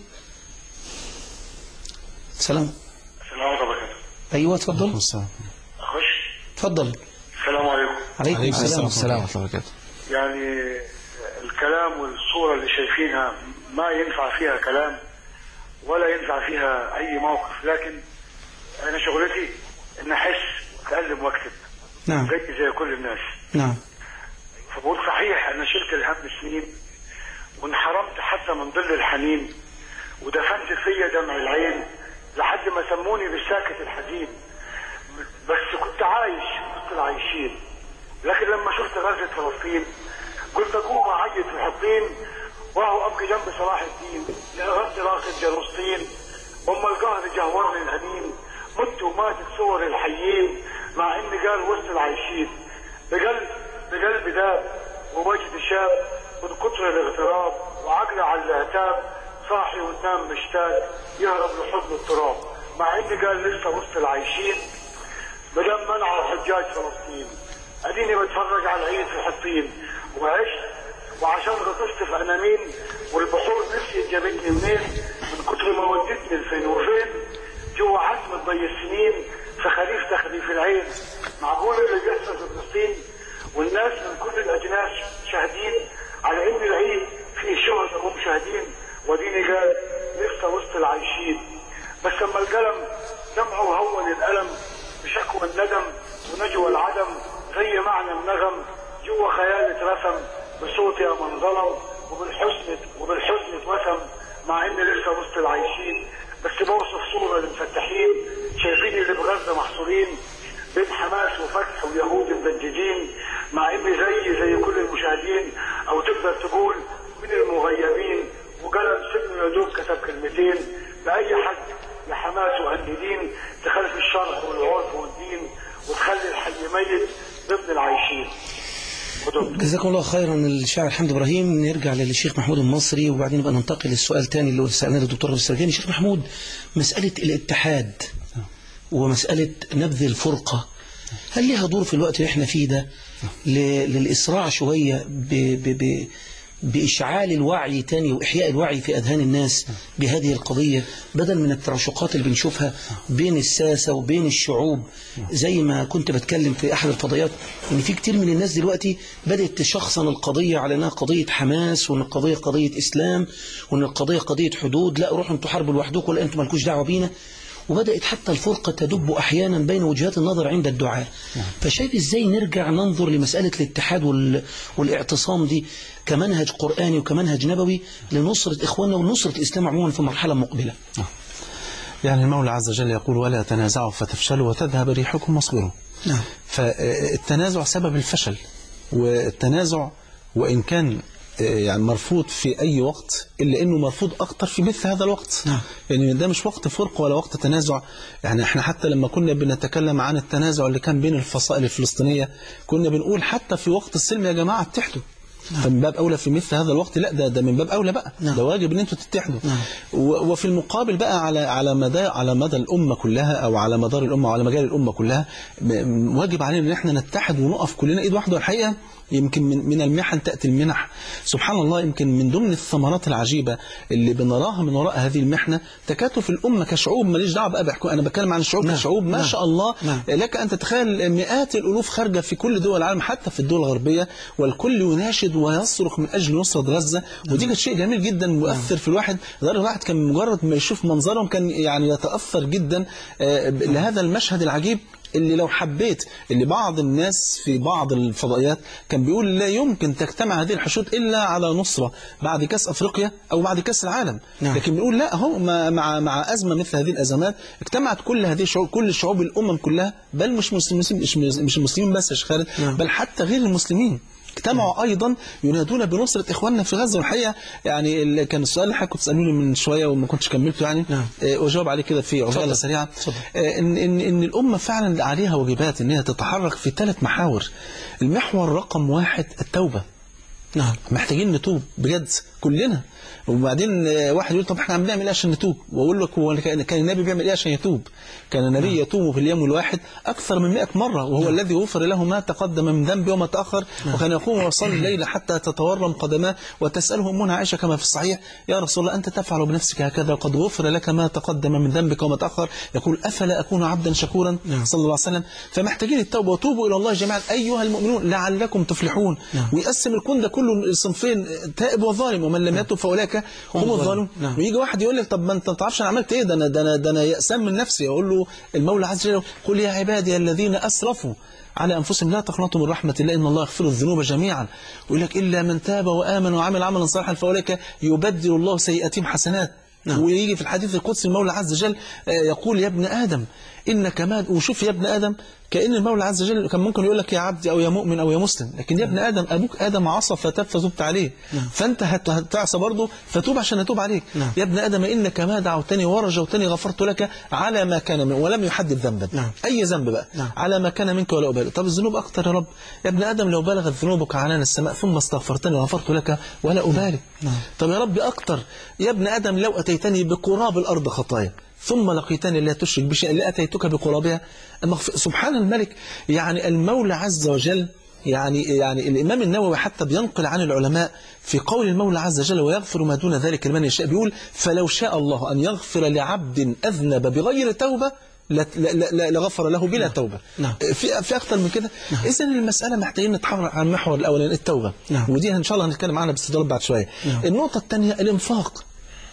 سلام. ايوه اتفضل. اخش. اتفضل. السلام عليكم. عليكم السلام السلام ورحمه الله وبركاته. يعني الكلام والصوره اللي شايفينها ما ينفع فيها كلام ولا ينفع فيها اي موقف، لكن انا شغلتي ان احس واتعلم واكتب. نعم. زي زي كل الناس. نعم. فبقول صحيح انا شلت الهم سنين وانحرمت حتى من ظل الحنين ودفنت فيا دمع العين لحد ما سموني بالساكت الحزين، بس كنت عايش وسط العايشين. لكن لما شفت غزة فلسطين قلت اقوم اعيط في حطين وهو ابقي جنب صلاح الدين لأغذ راقد جلسطين، ام القهر جهورني الهنين مت وماتت صور الحيين مع اني قال وسط العايشين. بقلب بقلب داب ووجد شاب من كتر الاغتراب وعقلي على العتاب صاحي وتنام مشتاق يهرب لحضن التراب، مع اني قال لسه وسط العايشين بدم منعوا حجاج فلسطين. اديني بتفرج على العيد في حطين وعشت وعشان غطست في انامين والبحور نسيت جابتني منين من كتر ما ودتني الفين وفين جوا عتمة ضي السنين فخريف تخريف العين. معقول اللي بيحصل في فلسطين والناس من كل الاجناس شاهدين على ان العيد فيه شهداء ومشاهدين، وديني قال لسه وسط العايشين. بس لما القلم دمعه هون الالم بشكوى الندم ونجوى العدم، زي معنى النغم جوا خيال اترسم بصوت يا من ظلم، وبالحزن وبالحزن اتوسم مع ان لسه وسط العايشين. بس بوصف صوره للمفتحين شايفين اللي بغزه محصورين بين حماس وفتح ويهود مدججين، مع ان زي زي كل المشاهدين، او تقدر تقول من المغيبين. وقلم سجن يا دوب كتب كلمتين لاي حد لحماس وهنددين تخلف الشرع والعرف والدين وتخلي الحي ميت ضمن العايشين. جزاكم الله خيرا الشاعر حمد إبراهيم. نرجع للشيخ محمود المصري وبعدين نبقى ننتقل للسؤال الثاني اللي سألناه للدكتور السرجاني. شيخ محمود، مسألة الاتحاد ومسألة نبذ الفرقة هل لها دور في الوقت اللي احنا فيه ده للإسراع شوية ب ب ب بإشعال الوعي تاني وإحياء الوعي في أذهان الناس بهذه القضية، بدل من التراشقات اللي بنشوفها بين الساسة وبين الشعوب؟ زي ما كنت بتكلم في أحد الفضائيات إن في كتير من الناس دلوقتي بدأت تشخصن القضية على أنها قضية حماس، وأن القضية قضية إسلام، وأن القضية قضية حدود. لا، روحوا انتوا حربوا لوحدكم، ولا انتوا مالكوش دعوة بينا. وبدأت حتى الفرقة تدب أحيانا بين وجهات النظر عند الدعاء. فشايف إزاي نرجع ننظر لمسألة الاتحاد والاعتصام دي كمنهج قرآني وكمنهج نبوي لنصرة إخواننا ونصرة الإسلام عموما في مرحلة مقبلة؟ يعني المولى عز وجل يقول ولا تنازعوا فتفشلوا وتذهب ريحكم واصبروا. نعم. فالتنازع سبب الفشل، والتنازع وإن كان يعني مرفوض في أي وقت إلا أنه مرفوض أكتر في مثل هذا الوقت. نعم. يعني ده مش وقت فرق ولا وقت تنازع. يعني احنا حتى لما كنا بنتكلم عن التنازع اللي كان بين الفصائل الفلسطينية كنا بنقول حتى في وقت السلم يا جماعة اتحدوا. نعم. فمن باب أولى في مثل هذا الوقت لا، ده ده من باب أولى بقى. نعم. ده واجب ان انتوا تتحدوا. نعم. وفي المقابل بقى على على مدى على مدى الأمة كلها أو على مدار الأمة وعلى مجال الأمة كلها واجب علينا ان احنا نتحد ونقف كلنا ايد واحدة. والحقيقة يمكن من من المحن تأتي المنح. سبحان الله، يمكن من ضمن الثمرات العجيبة اللي بنراها من وراء هذه المحنة تكاتف الأمة كشعوب. ماليش دعوة بقى بحكم، أنا بتكلم عن الشعوب. نعم. كشعوب ما نعم. شاء الله. نعم. لك أن تتخيل مئات الألوف خارجة في كل دول العالم حتى في الدول الغربية، والكل يناشد ويصرخ من أجل نصرة غزة. نعم. ودي كانت شيء جميل جدا مؤثر. نعم. في الواحد ذلك الواحد كان مجرد ما يشوف منظرهم كان يعني يتأثر جدا لهذا المشهد العجيب اللي لو حبيت اللي بعض الناس في بعض الفضائيات كان بيقول لا يمكن تجتمع هذه الحشود إلا على نصرة بعد كأس أفريقيا أو بعد كأس العالم. نعم. لكن بيقول لا، هو مع مع أزمة مثل هذه الأزمات اجتمعت كل هذه الشعوب، كل الشعوب الأمم كلها، بل مش مسلمين مش مش المسلمين بس يا شيخ خالد. نعم. بل حتى غير المسلمين اجتمعوا أيضا ينادون بنصرة إخواننا في غزة. والحقيقة يعني كان السؤال اللي حضرتك كنت تسألوني من شوية وما كنتش كملته يعني. نعم. وأجاوب عليه كده في عجالة سريعة. إن, إن, إن الأمة فعلا عليها واجبات إنها تتحرك في ثلاث محاور. المحور رقم واحد التوبة. نعم. محتاجين نتوب بجد كلنا. وبعدين واحد يقول طب احنا عم نعمل ايه عشان نتوب؟ واقول لك هو كان النبي بيعمل ايه عشان يتوب؟ كان النبي يتوب في اليوم الواحد اكثر من مئة مرة، وهو نعم. الذي غفر له ما تقدم من ذنبه وما تاخر. نعم. وكان يقوم ويصلي الليل حتى تتورم قدماه وتساله امنا عائشه كما في الصحيح يا رسول الله انت تفعل بنفسك هكذا وقد غفر لك ما تقدم من ذنبك وما تاخر؟ يقول افلا اكون عبدا شكورا. نعم. صلى الله عليه وسلم. فمحتاجين التوبه. وتوبوا الى الله جميعا ايها المؤمنون لعلكم تفلحون. نعم. ويقسم الكون ده كله صنفين، تائب وظالم، ومن لم يتوب فاولئك هم الظالمون. نعم. ويجي واحد يقول لك طب ما انت ما تعرفش انا عملت ايه، ده انا ده انا ده انا يأسان من نفسي. اقول له المولى عز وجل قل يا عبادي الذين اسرفوا على انفسهم لا تقنطوا من رحمه الله ان الله يغفر الذنوب جميعا. ويقول لك الا من تاب وامن وعمل عملا صالحا فاولئك يبدل الله سيئاتهم حسنات. نعم. ويجي في الحديث القدسي المولى عز وجل يقول يا ابن ادم انك ما، وشوف يا ابن ادم كأن المولى عز وجل كان ممكن يقول لك يا عبدي أو يا مؤمن أو يا مسلم، لكن يا ابن آدم أبوك آدم عصى فتاب فتوبت عليه. نعم. فأنت هتعصى برضه فتوب عشان أتوب عليك. نعم. يا ابن آدم إنك ما دعوتني ورجوتني غفرت لك على ما كان من ولم يحدد ذنبا. نعم. أي ذنب بقى. نعم. على ما كان منك ولا أبالي. طب الذنوب أكتر يا رب. يا ابن آدم لو بلغت ذنوبك عنان السماء ثم استغفرتني غفرت لك ولا أبالي. نعم. طب يا رب أكتر. يا ابن آدم لو أتيتني بقراب الأرض خطايا ثم لقيتني لا تشرك بشيء لأتيتك بقرابها. سبحان الملك. يعني المولى عز وجل يعني يعني الإمام النووي حتى بينقل عن العلماء في قول المولى عز وجل ويغفر ما دون ذلك لمن يشاء، بيقول فلو شاء الله أن يغفر لعبد أذنب بغير توبة لغفر له بلا توبة. نعم. في في أكتر من كده. نعم. إذن المسألة محتاجين نتحرك على المحور الأولاني التوبة. نعم. ودي إن شاء الله هنتكلم عنها باستفاضة بعد شوية. نعم. النقطة الثانية الإنفاق.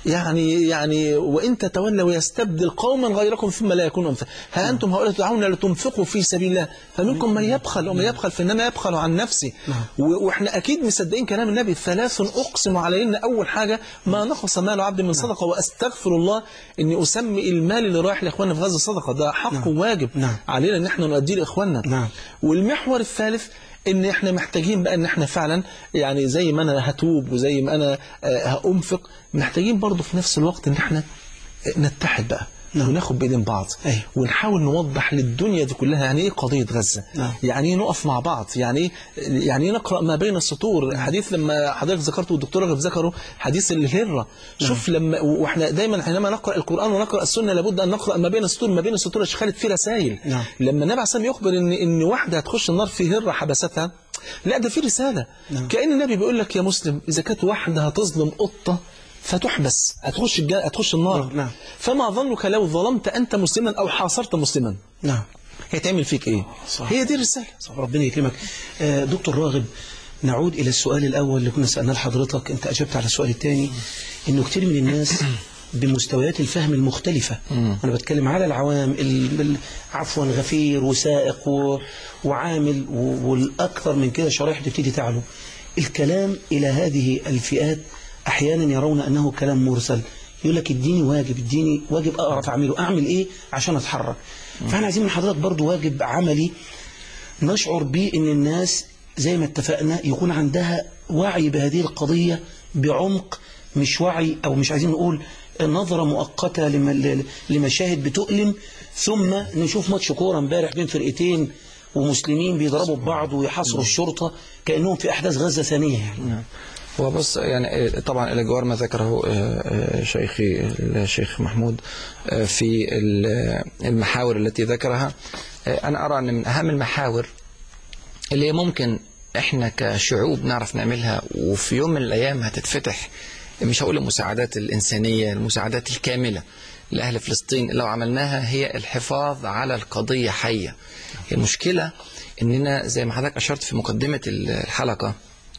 يعني يعني وإن تتولوا يستبدل قوما غيركم ثم لا يكونوا أمثالكم. ها أنتم هؤلاء تدعون لتنفقوا في سبيل الله فمنكم من يبخل ومن يبخل فإنما يبخل عن نفسه. وإحنا أكيد مصدقين كلام النبي ثلاث أقسم علينا. أول حاجة ما نقص مال عبد من صدقة وأستغفر الله إني أسمي المال اللي رايح لإخواننا في غزة صدقة. ده حق واجب علينا إن إحنا نؤديه لإخواننا. والمحور الثالث ان احنا محتاجين بقى ان احنا فعلا يعني زي ما انا هتوب وزي ما انا هأنفق محتاجين برضو في نفس الوقت ان احنا نتحد بقى. نعم. وناخد بإيدين بعض. أيه. ونحاول نوضح للدنيا دي كلها يعني ايه قضية غزة. نعم. يعني ايه نقف مع بعض. يعني ايه يعني ايه نقرأ ما بين السطور. نعم. حديث لما حضرتك ذكرته والدكتور رغب ذكره حديث الهرة. نعم. شوف لما واحنا دايما حينما نقرأ القرآن ونقرأ السنة لابد ان نقرأ ما بين السطور. ما بين السطور يا شيخ خالد في رسائل. نعم. لما النبي عليه الصلاة والسلام يخبر ان ان واحدة هتخش النار في هرة حبستها لا ده في رسالة. نعم. كأن النبي بيقول لك يا مسلم إذا كانت واحدة هتظلم قطة فتحبس هتخش الجنة هتخش النار. نعم. فما ظنك لو ظلمت أنت مسلما أو حاصرت مسلما. نعم. هيتعمل فيك إيه؟ صح. هي دي الرسالة. صح. ربنا يكرمك. آه دكتور راغب نعود إلى السؤال الأول اللي كنا سألناه لحضرتك. أنت أجبت على السؤال الثاني إنه كتير من الناس بمستويات الفهم المختلفة. مم. أنا بتكلم على العوام عفوا غفير وسائق و... وعامل و... والأكثر من كده شرائح تبتدي تعلو. الكلام إلى هذه الفئات أحيانا يرون أنه كلام مرسل. يقول لك اديني واجب اديني واجب أعرف أعمله أعمل إيه عشان أتحرك. فاحنا عايزين من حضرتك برضو واجب عملي نشعر به إن الناس زي ما اتفقنا يكون عندها وعي بهذه القضية بعمق مش وعي أو مش عايزين نقول نظرة مؤقتة لمشاهد بتؤلم ثم نشوف ماتش كورة امبارح بين فرقتين ومسلمين بيضربوا ببعض ويحاصروا الشرطة كأنهم في أحداث غزة ثانية يعني. هو بص يعني طبعا إلى جوار ما ذكره شيخي الشيخ محمود في المحاور التي ذكرها أنا أرى أن من أهم المحاور اللي ممكن إحنا كشعوب نعرف نعملها وفي يوم من الأيام هتتفتح مش هقول المساعدات الإنسانية المساعدات الكاملة لأهل فلسطين لو عملناها هي الحفاظ على القضية حية. المشكلة إننا زي ما حضرتك أشرت في مقدمة الحلقة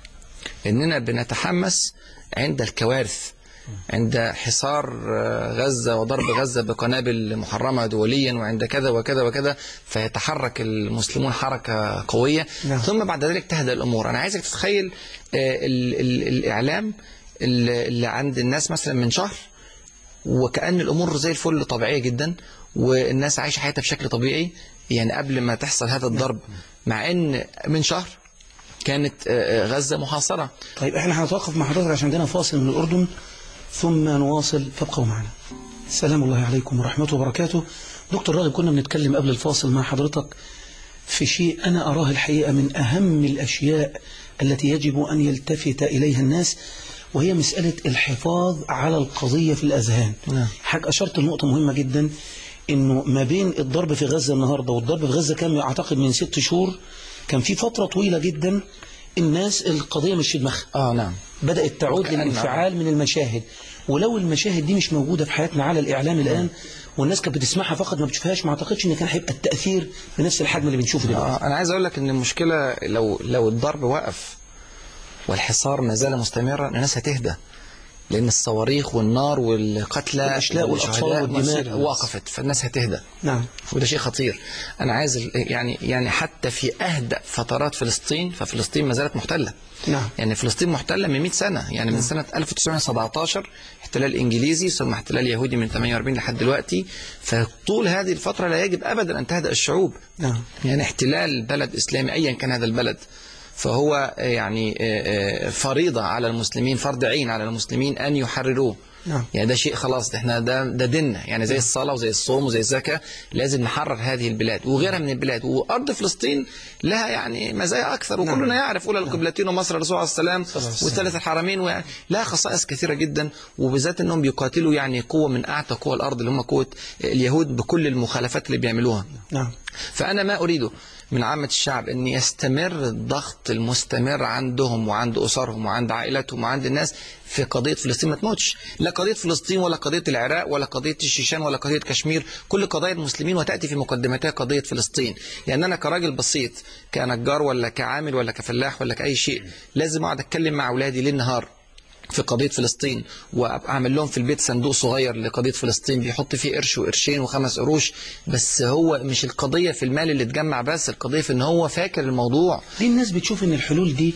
إننا بنتحمس عند الكوارث عند حصار غزة وضرب غزة بقنابل محرمة دوليا وعند كذا وكذا وكذا فيتحرك المسلمون حركة قوية. نعم. ثم بعد ذلك تهدأ الأمور. أنا عايزك تتخيل ال ال الإعلام اللي عند الناس مثلا من شهر وكأن الأمور زي الفل طبيعية جدا والناس عايشة حياتها بشكل طبيعي يعني قبل ما تحصل هذا الضرب مع أن من شهر كانت غزة محاصرة. طيب احنا هنتوقف مع حضرتك عشان عندنا فاصل من الأردن ثم نواصل فابقوا معنا. السلام الله عليكم ورحمة وبركاته. دكتور راغب كنا بنتكلم قبل الفاصل مع حضرتك في شيء أنا أراه الحقيقة من أهم الأشياء التي يجب أن يلتفت إليها الناس وهي مسألة الحفاظ على القضية في الأذهان. نعم. حضرتك أشرت لنقطة مهمة جدا إنه ما بين الضرب في غزة النهاردة والضرب في غزة كان أعتقد من ست شهور كان في فترة طويلة جدا الناس القضية مش في دماغها. آه نعم. بدأت تعود للانفعال من المشاهد ولو المشاهد دي مش موجودة في حياتنا على الإعلام الآن والناس كانت بتسمعها فقط ما بتشوفهاش ما أعتقدش إن كان هيبقى التأثير بنفس الحجم اللي بنشوفه دلوقتي. آه أنا عايز أقول لك إن المشكلة لو لو الضرب وقف والحصار ما زال مستمرا الناس هتهدى لأن الصواريخ والنار والقتلى والأشلاء والأطفال والدماء وقفت فالناس هتهدى. نعم. وده شيء خطير. أنا عايز يعني يعني حتى في أهدأ فترات فلسطين ففلسطين ما زالت محتلة. نعم. يعني فلسطين محتلة من مئة سنة يعني من نعم. سنة ألف وتسعمئة وسبعة عشر احتلال إنجليزي ثم احتلال يهودي من ثمانية وأربعين لحد دلوقتي فطول هذه الفترة لا يجب أبدا أن تهدأ الشعوب. نعم. يعني احتلال بلد إسلامي أيا كان هذا البلد فهو يعني فريضة على المسلمين فرض عين على المسلمين أن يحرروه. نعم. يعني ده شيء خلاص احنا ده ده ديننا يعني زي الصلاة وزي الصوم وزي الزكاة لازم نحرر هذه البلاد وغيرها من البلاد وأرض فلسطين لها يعني مزايا أكثر وكلنا نعم. يعرف أولى القبلتين ومصر الرسول عليه السلام والثلاث الحرمين ويعني لها خصائص كثيرة جدا وبالذات أنهم بيقاتلوا يعني قوة من أعتى قوى الأرض اللي هم قوة اليهود بكل المخالفات اللي بيعملوها. نعم. فأنا ما أريده من عامة الشعب أن يستمر الضغط المستمر عندهم وعند أسرهم وعند عائلاتهم وعند الناس في قضية فلسطين ما تموتش. لا قضية فلسطين ولا قضية العراق ولا قضية الشيشان ولا قضية كشمير، كل قضايا المسلمين وتأتي في مقدمتها قضية فلسطين. لأن أنا كراجل بسيط كنجار ولا كعامل ولا كفلاح ولا كأي شيء لازم أقعد أتكلم مع أولادي ليل نهار في قضية فلسطين، وأعمل لهم في البيت صندوق صغير لقضية فلسطين بيحط فيه قرش وقرشين وخمس قروش. بس هو مش القضية في المال اللي اتجمع، بس القضية في ان هو فاكر الموضوع. دي الناس بتشوف ان الحلول دي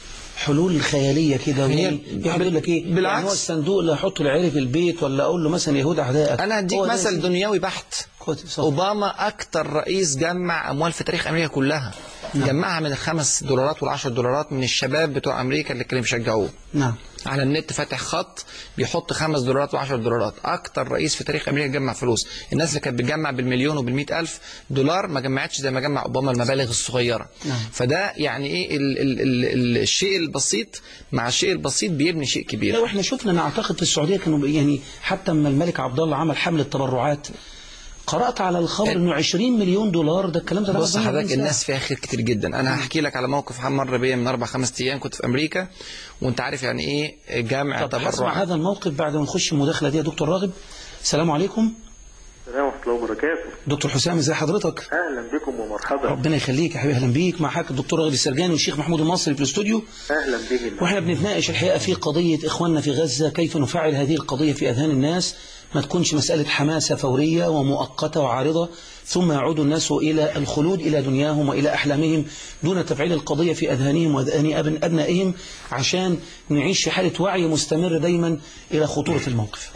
حلول خيالية كده، يقول لك ايه بالعكس، يعني هو الصندوق اللي احطه لعيالي في البيت، ولا اقول له مثلا يهود اعدائك. انا هديك مثل دنيوي بحت. اوباما اكتر رئيس جمع اموال في تاريخ امريكا كلها. نعم. جمعها من الخمس دولارات والعشر دولارات من الشباب بتوع امريكا اللي كانوا بيشجعوه. نعم. على النت فاتح خط بيحط خمس دولارات وعشر دولارات. اكتر رئيس في تاريخ امريكا جمع فلوس. الناس اللي كانت بتجمع بالمليون وبالمئة الف دولار ما جمعتش زي ما جمع اوباما المبالغ الصغيره. نعم. فده يعني ايه ال ال ال ال الشيء البسيط مع الشيء البسيط بيبني شيء كبير. لو احنا شفنا، انا اعتقد في السعوديه كانوا يعني حتى لما الملك عبد الله عمل حمله تبرعات قرأت على الخبر انه عشرين مليون دولار. ده الكلام ده بص حضرتك الناس فيها خير كتير جدا. انا هحكي لك على موقف مر بيا من اربع خمس ايام. كنت في امريكا وانت عارف يعني ايه جامع تبرع. تبرع. هذا الموقف بعد ما نخش المداخله دي يا دكتور راغب. السلام عليكم. السلام ورحمه الله وبركاته. دكتور حسام ازي حضرتك؟ اهلا بكم ومرحبا. ربنا يخليك يا حبيبي. اهلا بيك. مع حضرتك الدكتور راغب السرجاني والشيخ محمود المصري في الاستوديو. اهلا بهم. واحنا بنتناقش الحقيقه في قضيه اخواننا في غزه، كيف نفعل هذه القضيه في اذهان الناس، ما تكونش مساله حماسه فوريه ومؤقته وعارضه ثم يعود الناس الى الخلود الى دنياهم والى احلامهم دون تفعيل القضيه في اذهانهم واذهان ابنائهم، عشان نعيش في حاله وعي مستمر دايما الى خطوره الموقف.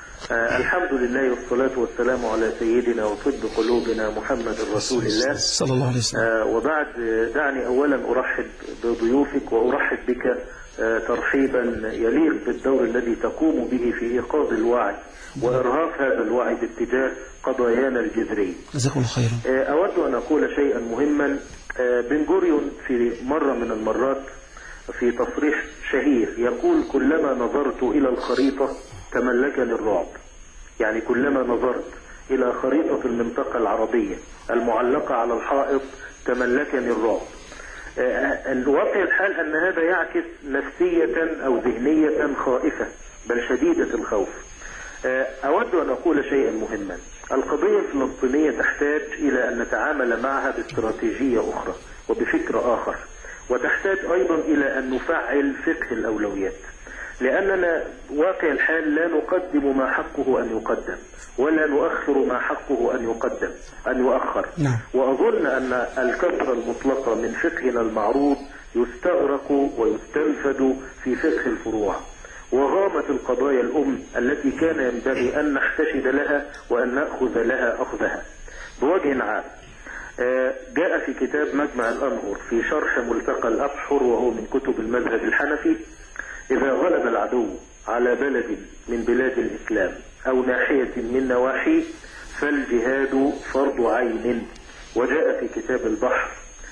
آه الحمد لله والصلاة والسلام على سيدنا وطب قلوبنا محمد رسول الله صلى الله عليه وسلم. آه وبعد دعني أولا أرحب بضيوفك وأرحب بك آه ترحيبا يليق بالدور الذي تقوم به في إيقاظ الوعي وإرهاف هذا الوعي باتجاه قضايانا الجذرية. جزاكم الله خيرا. آه أود أن أقول شيئا مهما. آه بن غوريون في مرة من المرات في تصريح شهير يقول: كلما نظرت إلى الخريطة تملكني الرعب. يعني كلما نظرت إلى خريطة المنطقة العربية المعلقة على الحائط تملكني الرعب. الواقع الحال أن هذا يعكس نفسية أو ذهنية خائفة بل شديدة الخوف. أود أن أقول شيئا مهما. القضية الفلسطينية تحتاج إلى أن نتعامل معها باستراتيجية أخرى وبفكر آخر، وتحتاج أيضا إلى أن نفعل فقه الأولويات، لأننا واقع الحال لا نقدم ما حقه أن يقدم ولا نؤخر ما حقه أن يقدم أن يؤخر. نعم. وأظن أن الكثرة المطلقة من فقهنا المعروض يستغرق ويستنفد في فقه الفروع وغامة القضايا الأم التي كان ينبغي أن نحتشد لها وأن نأخذ لها أخذها. بوجه عام جاء في كتاب مجمع الأنهر في شرح ملتقى الأبحر وهو من كتب المذهب الحنفي: إذا غلب العدو على بلد من بلاد الإسلام أو ناحية من نواحيه فالجهاد فرض عين. وجاء في كتاب البحر: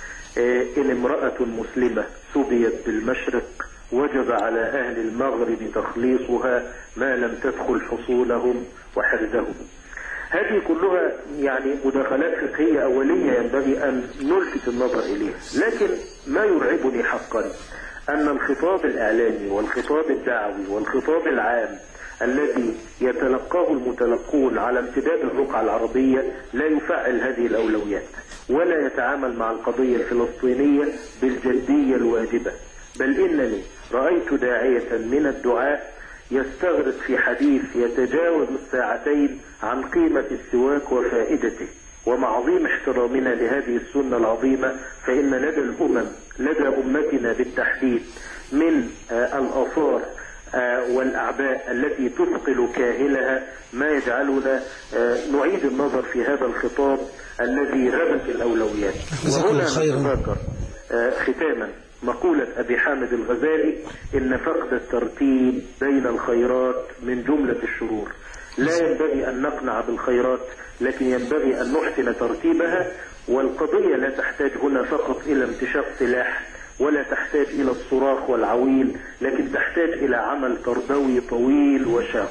إن امرأة مسلمة سبيت بالمشرق وجب على أهل المغرب تخليصها ما لم تدخل حصولهم وحرزهم. هذه كلها يعني مداخلات فقهية أولية ينبغي أن نلفت النظر إليها، لكن ما يرعبني حقا أن الخطاب الإعلامي والخطاب الدعوي والخطاب العام الذي يتلقاه المتلقون على امتداد الرقعة العربية لا يفعل هذه الأولويات ولا يتعامل مع القضية الفلسطينية بالجدية الواجبة. بل إنني رأيت داعية من الدعاء يستغرق في حديث يتجاوز الساعتين عن قيمة السواك وفائدته. ومع عظيم احترامنا لهذه السنة العظيمة فإن لدى الأمم لدى أمتنا بالتحديد من آه الآثار آه والأعباء التي تثقل كاهلها ما يجعلنا آه نعيد النظر في هذا الخطاب الذي ربك الأولويات. وهنا نتذكر آه ختاما مقولة أبي حامد الغزالي: إن فقد الترتيب بين الخيرات من جملة الشرور. لا ينبغي أن نقنع بالخيرات لكن ينبغي أن نحسن ترتيبها. والقضية لا تحتاج هنا فقط إلى امتشاق سلاح ولا تحتاج إلى الصراخ والعويل، لكن تحتاج إلى عمل تربوي طويل وشاق.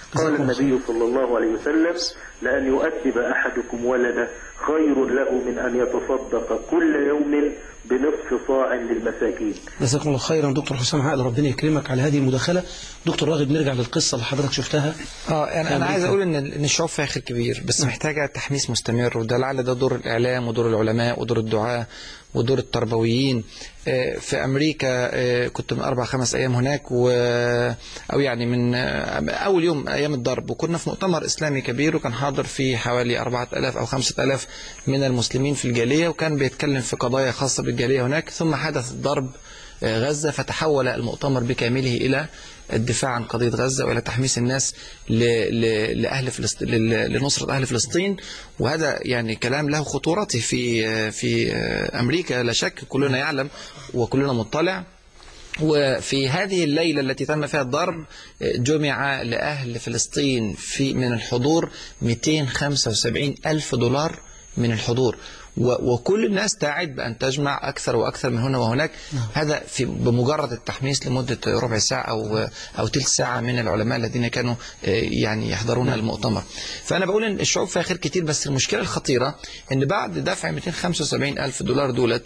قال النبي صلى الله عليه وسلم: لأن يؤدب أحدكم ولده خير له من أن يتصدق كل يوم بنصف صاع للمساكين. جزاكم الله خيرا دكتور حسام عقل، ربنا يكرمك على هذه المداخلة. دكتور راغب، نرجع للقصة اللي حضرتك شفتها. اه انا انا عايز اقول ان ان الشعوب فيها خير كبير، بس محتاجة تحميس مستمر، وده لعل ده دور الإعلام ودور العلماء ودور الدعاة ودور التربويين. في أمريكا كنت من أربع خمس أيام هناك، و أو يعني من أول يوم أيام الضرب، وكنا في مؤتمر إسلامي كبير، وكان حاضر فيه حوالي أربعة آلاف أو خمسة آلاف من المسلمين في الجالية، وكان بيتكلم في قضايا خاصة بالجالية هناك. ثم حدث ضرب غزة، فتحول المؤتمر بكامله إلى الدفاع عن قضية غزة وإلى تحميس الناس لأهل فلسطين، لنصرة أهل فلسطين. وهذا يعني كلام له خطورته في في أمريكا لا شك، كلنا يعلم وكلنا مطلع. وفي هذه الليلة التي تم فيها الضرب جمع لأهل فلسطين في من الحضور مئتين وخمسة وسبعين ألف دولار من الحضور، وكل الناس تعد بأن تجمع أكثر وأكثر من هنا وهناك. نعم. هذا في بمجرد التحميس لمدة ربع ساعة أو أو تلت ساعة من العلماء الذين كانوا يعني يحضرون نعم. المؤتمر. فأنا بقول إن الشعوب فيها خير كتير، بس المشكلة الخطيرة إن بعد دفع مئتين وخمسة وسبعين ألف دولار دولت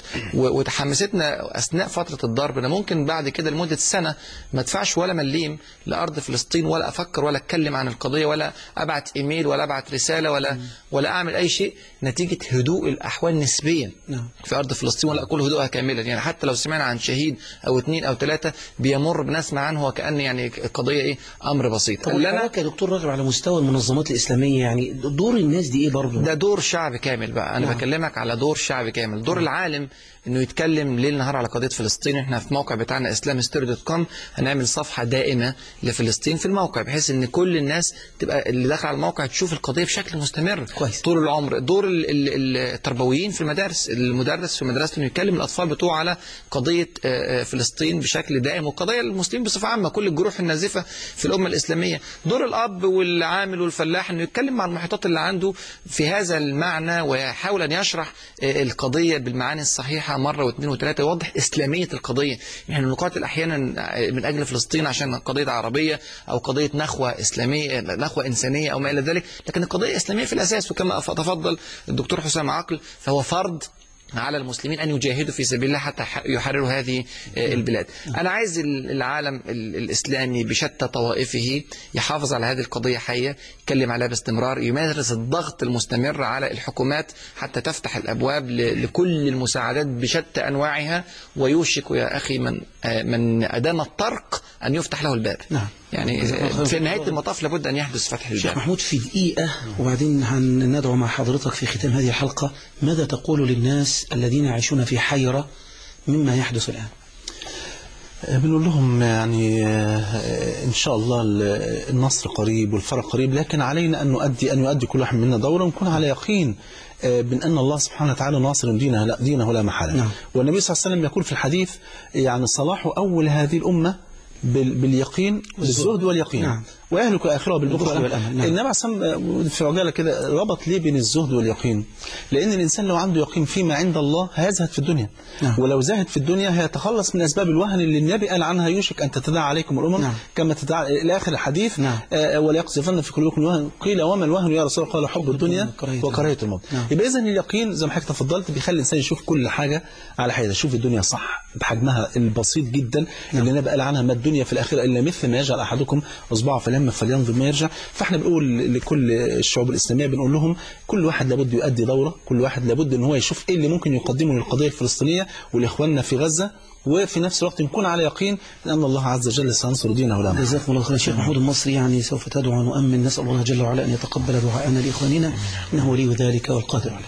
وتحمستنا أثناء فترة الضرب، أنا ممكن بعد كده لمدة سنة ما ادفعش ولا مليم لأرض فلسطين، ولا أفكر ولا أتكلم عن القضية، ولا أبعت إيميل، ولا أبعت رسالة، ولا ولا أعمل أي شيء، نتيجة هدوء الأحوال نسبيا نعم. في أرض فلسطين، ولا أقول هدوءها كاملا. يعني حتى لو سمعنا عن شهيد أو اثنين أو ثلاثة بيمر بنسمع عنه وكأن يعني القضية إيه أمر بسيط. طب لنا يا دكتور راغب على مستوى المنظمات الإسلامية، يعني دور الناس دي إيه برضه؟ ده دور شعب كامل بقى. أنا نعم. بكلمك على دور شعب كامل، دور نعم. العالم انه يتكلم ليل نهار على قضيه فلسطين. احنا في موقع بتاعنا اسلام ستوري دوت كوم هنعمل صفحه دائمه لفلسطين في الموقع، بحيث ان كل الناس تبقى اللي داخل على الموقع تشوف القضيه بشكل مستمر كويس طول العمر. دور التربويين في المدارس، المدرس في مدرسته انه يكلم الاطفال بتوعه على قضيه فلسطين بشكل دائم، وقضايا المسلمين بصفه عامه، كل الجروح النازفه في الامه الاسلاميه. دور الاب والعامل والفلاح انه يتكلم مع المحيطات اللي عنده في هذا المعنى، ويحاول ان يشرح القضيه بالمعاني الصحيحه مرة واثنين وثلاثة، يوضح إسلامية القضية. نحن نقاتل أحيانا من أجل فلسطين عشان قضية عربية أو قضية نخوة إسلامية، نخوة إنسانية أو ما إلى ذلك، لكن القضية إسلامية في الأساس. وكما تفضل الدكتور حسام عقل، فهو فرض على المسلمين أن يجاهدوا في سبيل الله حتى يحرروا هذه البلاد. أنا عايز العالم الإسلامي بشتى طوائفه يحافظ على هذه القضية حية، يتكلم عليها باستمرار، يمارس الضغط المستمر على الحكومات حتى تفتح الأبواب لكل المساعدات بشتى أنواعها، ويوشك يا أخي من من أدام الطرق أن يفتح له الباب. نعم. يعني في نهاية المطاف لابد أن يحدث فتح الباب. شيخ محمود، في دقيقة وبعدين هندعو مع حضرتك في ختام هذه الحلقة، ماذا تقول للناس الذين يعيشون في حيرة مما يحدث الآن؟ بنقول لهم يعني إن شاء الله النصر قريب والفرج قريب، لكن علينا أن نؤدي أن يؤدي كل واحد منا دورا، ونكون على يقين بأن الله سبحانه وتعالى ناصر دينه لا دينه لا محالة. نعم. والنبي صلى الله عليه وسلم يقول في الحديث يعني صلاح أول هذه الأمة باليقين بالزهد واليقين. نعم. وأهلك آخرها بالبخل والأمل. نعم. النبي صلى الله عليه وسلم في عجالة كده ربط ليه بين الزهد واليقين، لأن الإنسان لو عنده يقين فيما عند الله هيزهد في الدنيا. نعم. ولو زهد في الدنيا هيتخلص من أسباب الوهن اللي النبي قال عنها يوشك أن تتداعى عليكم الأمم. نعم. كما تداعى إلى آخر الحديث. نعم. آه وليقذفن في قلوبكم الوهن. قيل وما الوهن يا رسول الله؟ قال حب الدنيا وكراهية الموت. نعم. يبقى إذن اليقين زي ما حضرتك تفضلت بيخلي الإنسان يشوف كل حاجة على حيث يشوف الدنيا صح بحجمها البسيط جدا. نعم. اللي النبي قال عنها ما الدنيا في الآخرة إلا مثل ما يجعل أحدكم إصبعه في اليم فلينظر ما يرجع. فاحنا بنقول لكل الشعوب الإسلامية، بنقول لهم كل واحد لابد يؤدي دوره، كل واحد لابد ان هو يشوف ايه اللي ممكن يقدمه للقضية الفلسطينية ولإخواننا في غزة، وفي نفس الوقت نكون على يقين أن الله عز وجل سينصر دينه ولا. جزاكم الله خيرا. الشيخ محمود المصري يعني سوف تدعو ونؤمن، نسأل الله جل وعلا أن يتقبل دعاءنا لإخواننا، إنه ولي ذلك والقادر عليه.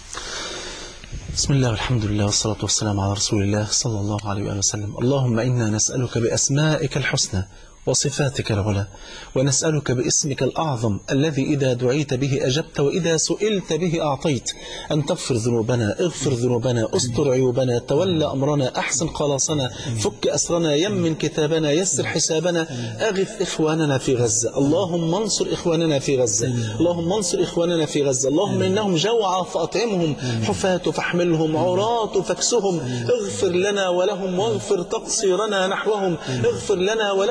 بسم الله والحمد لله والصلاة والسلام على رسول الله صلى الله عليه وآله وسلم. اللهم إنا نسألك بأسمائك الحسنى وصفاتك العلى، ونسألك باسمك الأعظم الذي إذا دعيت به أجبت وإذا سئلت به أعطيت، أن تغفر ذنوبنا، اغفر ذنوبنا، استر عيوبنا، تولى أمرنا، أحسن خلاصنا، فك أسرنا، يمن كتابنا، يسر حسابنا، أغث إخواننا في غزة. اللهم انصر إخواننا في غزة، اللهم انصر إخواننا في غزة. اللهم إنهم جوعى فأطعمهم، حفاة فاحملهم، عراة فاكسهم، اغفر لنا ولهم واغفر تقصيرنا نحوهم، اغفر لنا ولهم واغفر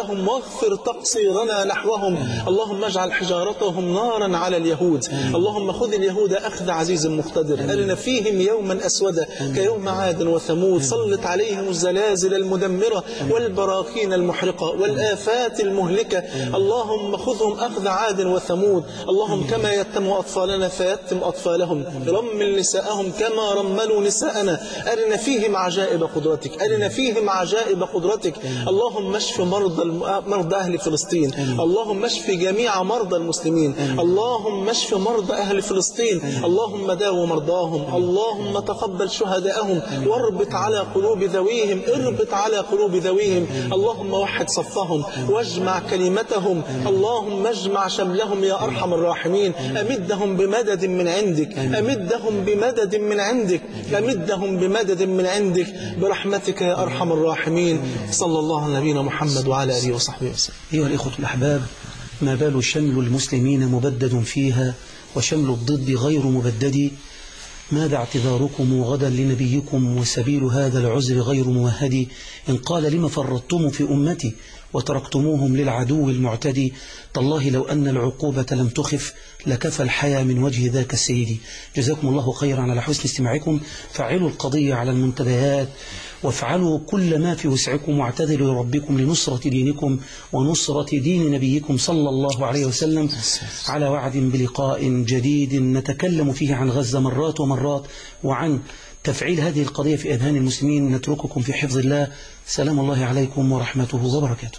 واغفر تقصيرنا نحوهم. اللهم اجعل حجارتهم نارا على اليهود. اللهم خذ اليهود أخذ عزيز مقتدر. أرنا فيهم يوما أسودا كيوم عاد وثمود. سلط عليهم الزلازل المدمرة والبراكين المحرقة والآفات المهلكة. اللهم خذهم أخذ عاد وثمود. اللهم كما يتم أطفالنا فيتم أطفالهم. رمل نساءهم كما رملوا نساءنا. أرنا فيهم عجائب قدرتك. أرنا فيهم عجائب قدرتك. اللهم اشف مرضى مرضى أهل فلسطين. اللهم اشف جميع مرضى المسلمين. اللهم اشف مرضى أهل فلسطين. اللهم داو مرضاهم. اللهم تقبل شهداءهم واربط على قلوب ذويهم. اربط على قلوب ذويهم. اللهم وحد صفهم واجمع كلمتهم. اللهم اجمع شملهم يا أرحم الراحمين. أمدهم بمدد من عندك. أمدهم بمدد من عندك. أمدهم بمدد من عندك برحمتك يا أرحم الراحمين. صلى الله على نبينا محمد وعلى آله وصحبه وسلم. أيها الإخوة الأحباب، ما بال شمل المسلمين مبدد فيها وشمل الضد غير مبدد؟ ماذا اعتذاركم غدا لنبيكم وسبيل هذا العذر غير موهد؟ إن قال لما فرطتم في أمتي وتركتموهم للعدو المعتدي؟ تالله لو أن العقوبة لم تخف لكفى الحياة من وجه ذاك السيد. جزاكم الله خيرا على حسن استماعكم. فعلوا القضية على المنتديات وافعلوا كل ما في وسعكم واعتذروا لربكم لنصرة دينكم ونصرة دين نبيكم صلى الله عليه وسلم، على وعد بلقاء جديد نتكلم فيه عن غزة مرات ومرات وعن تفعيل هذه القضية في أذهان المسلمين. نترككم في حفظ الله. سلام الله عليكم ورحمته وبركاته.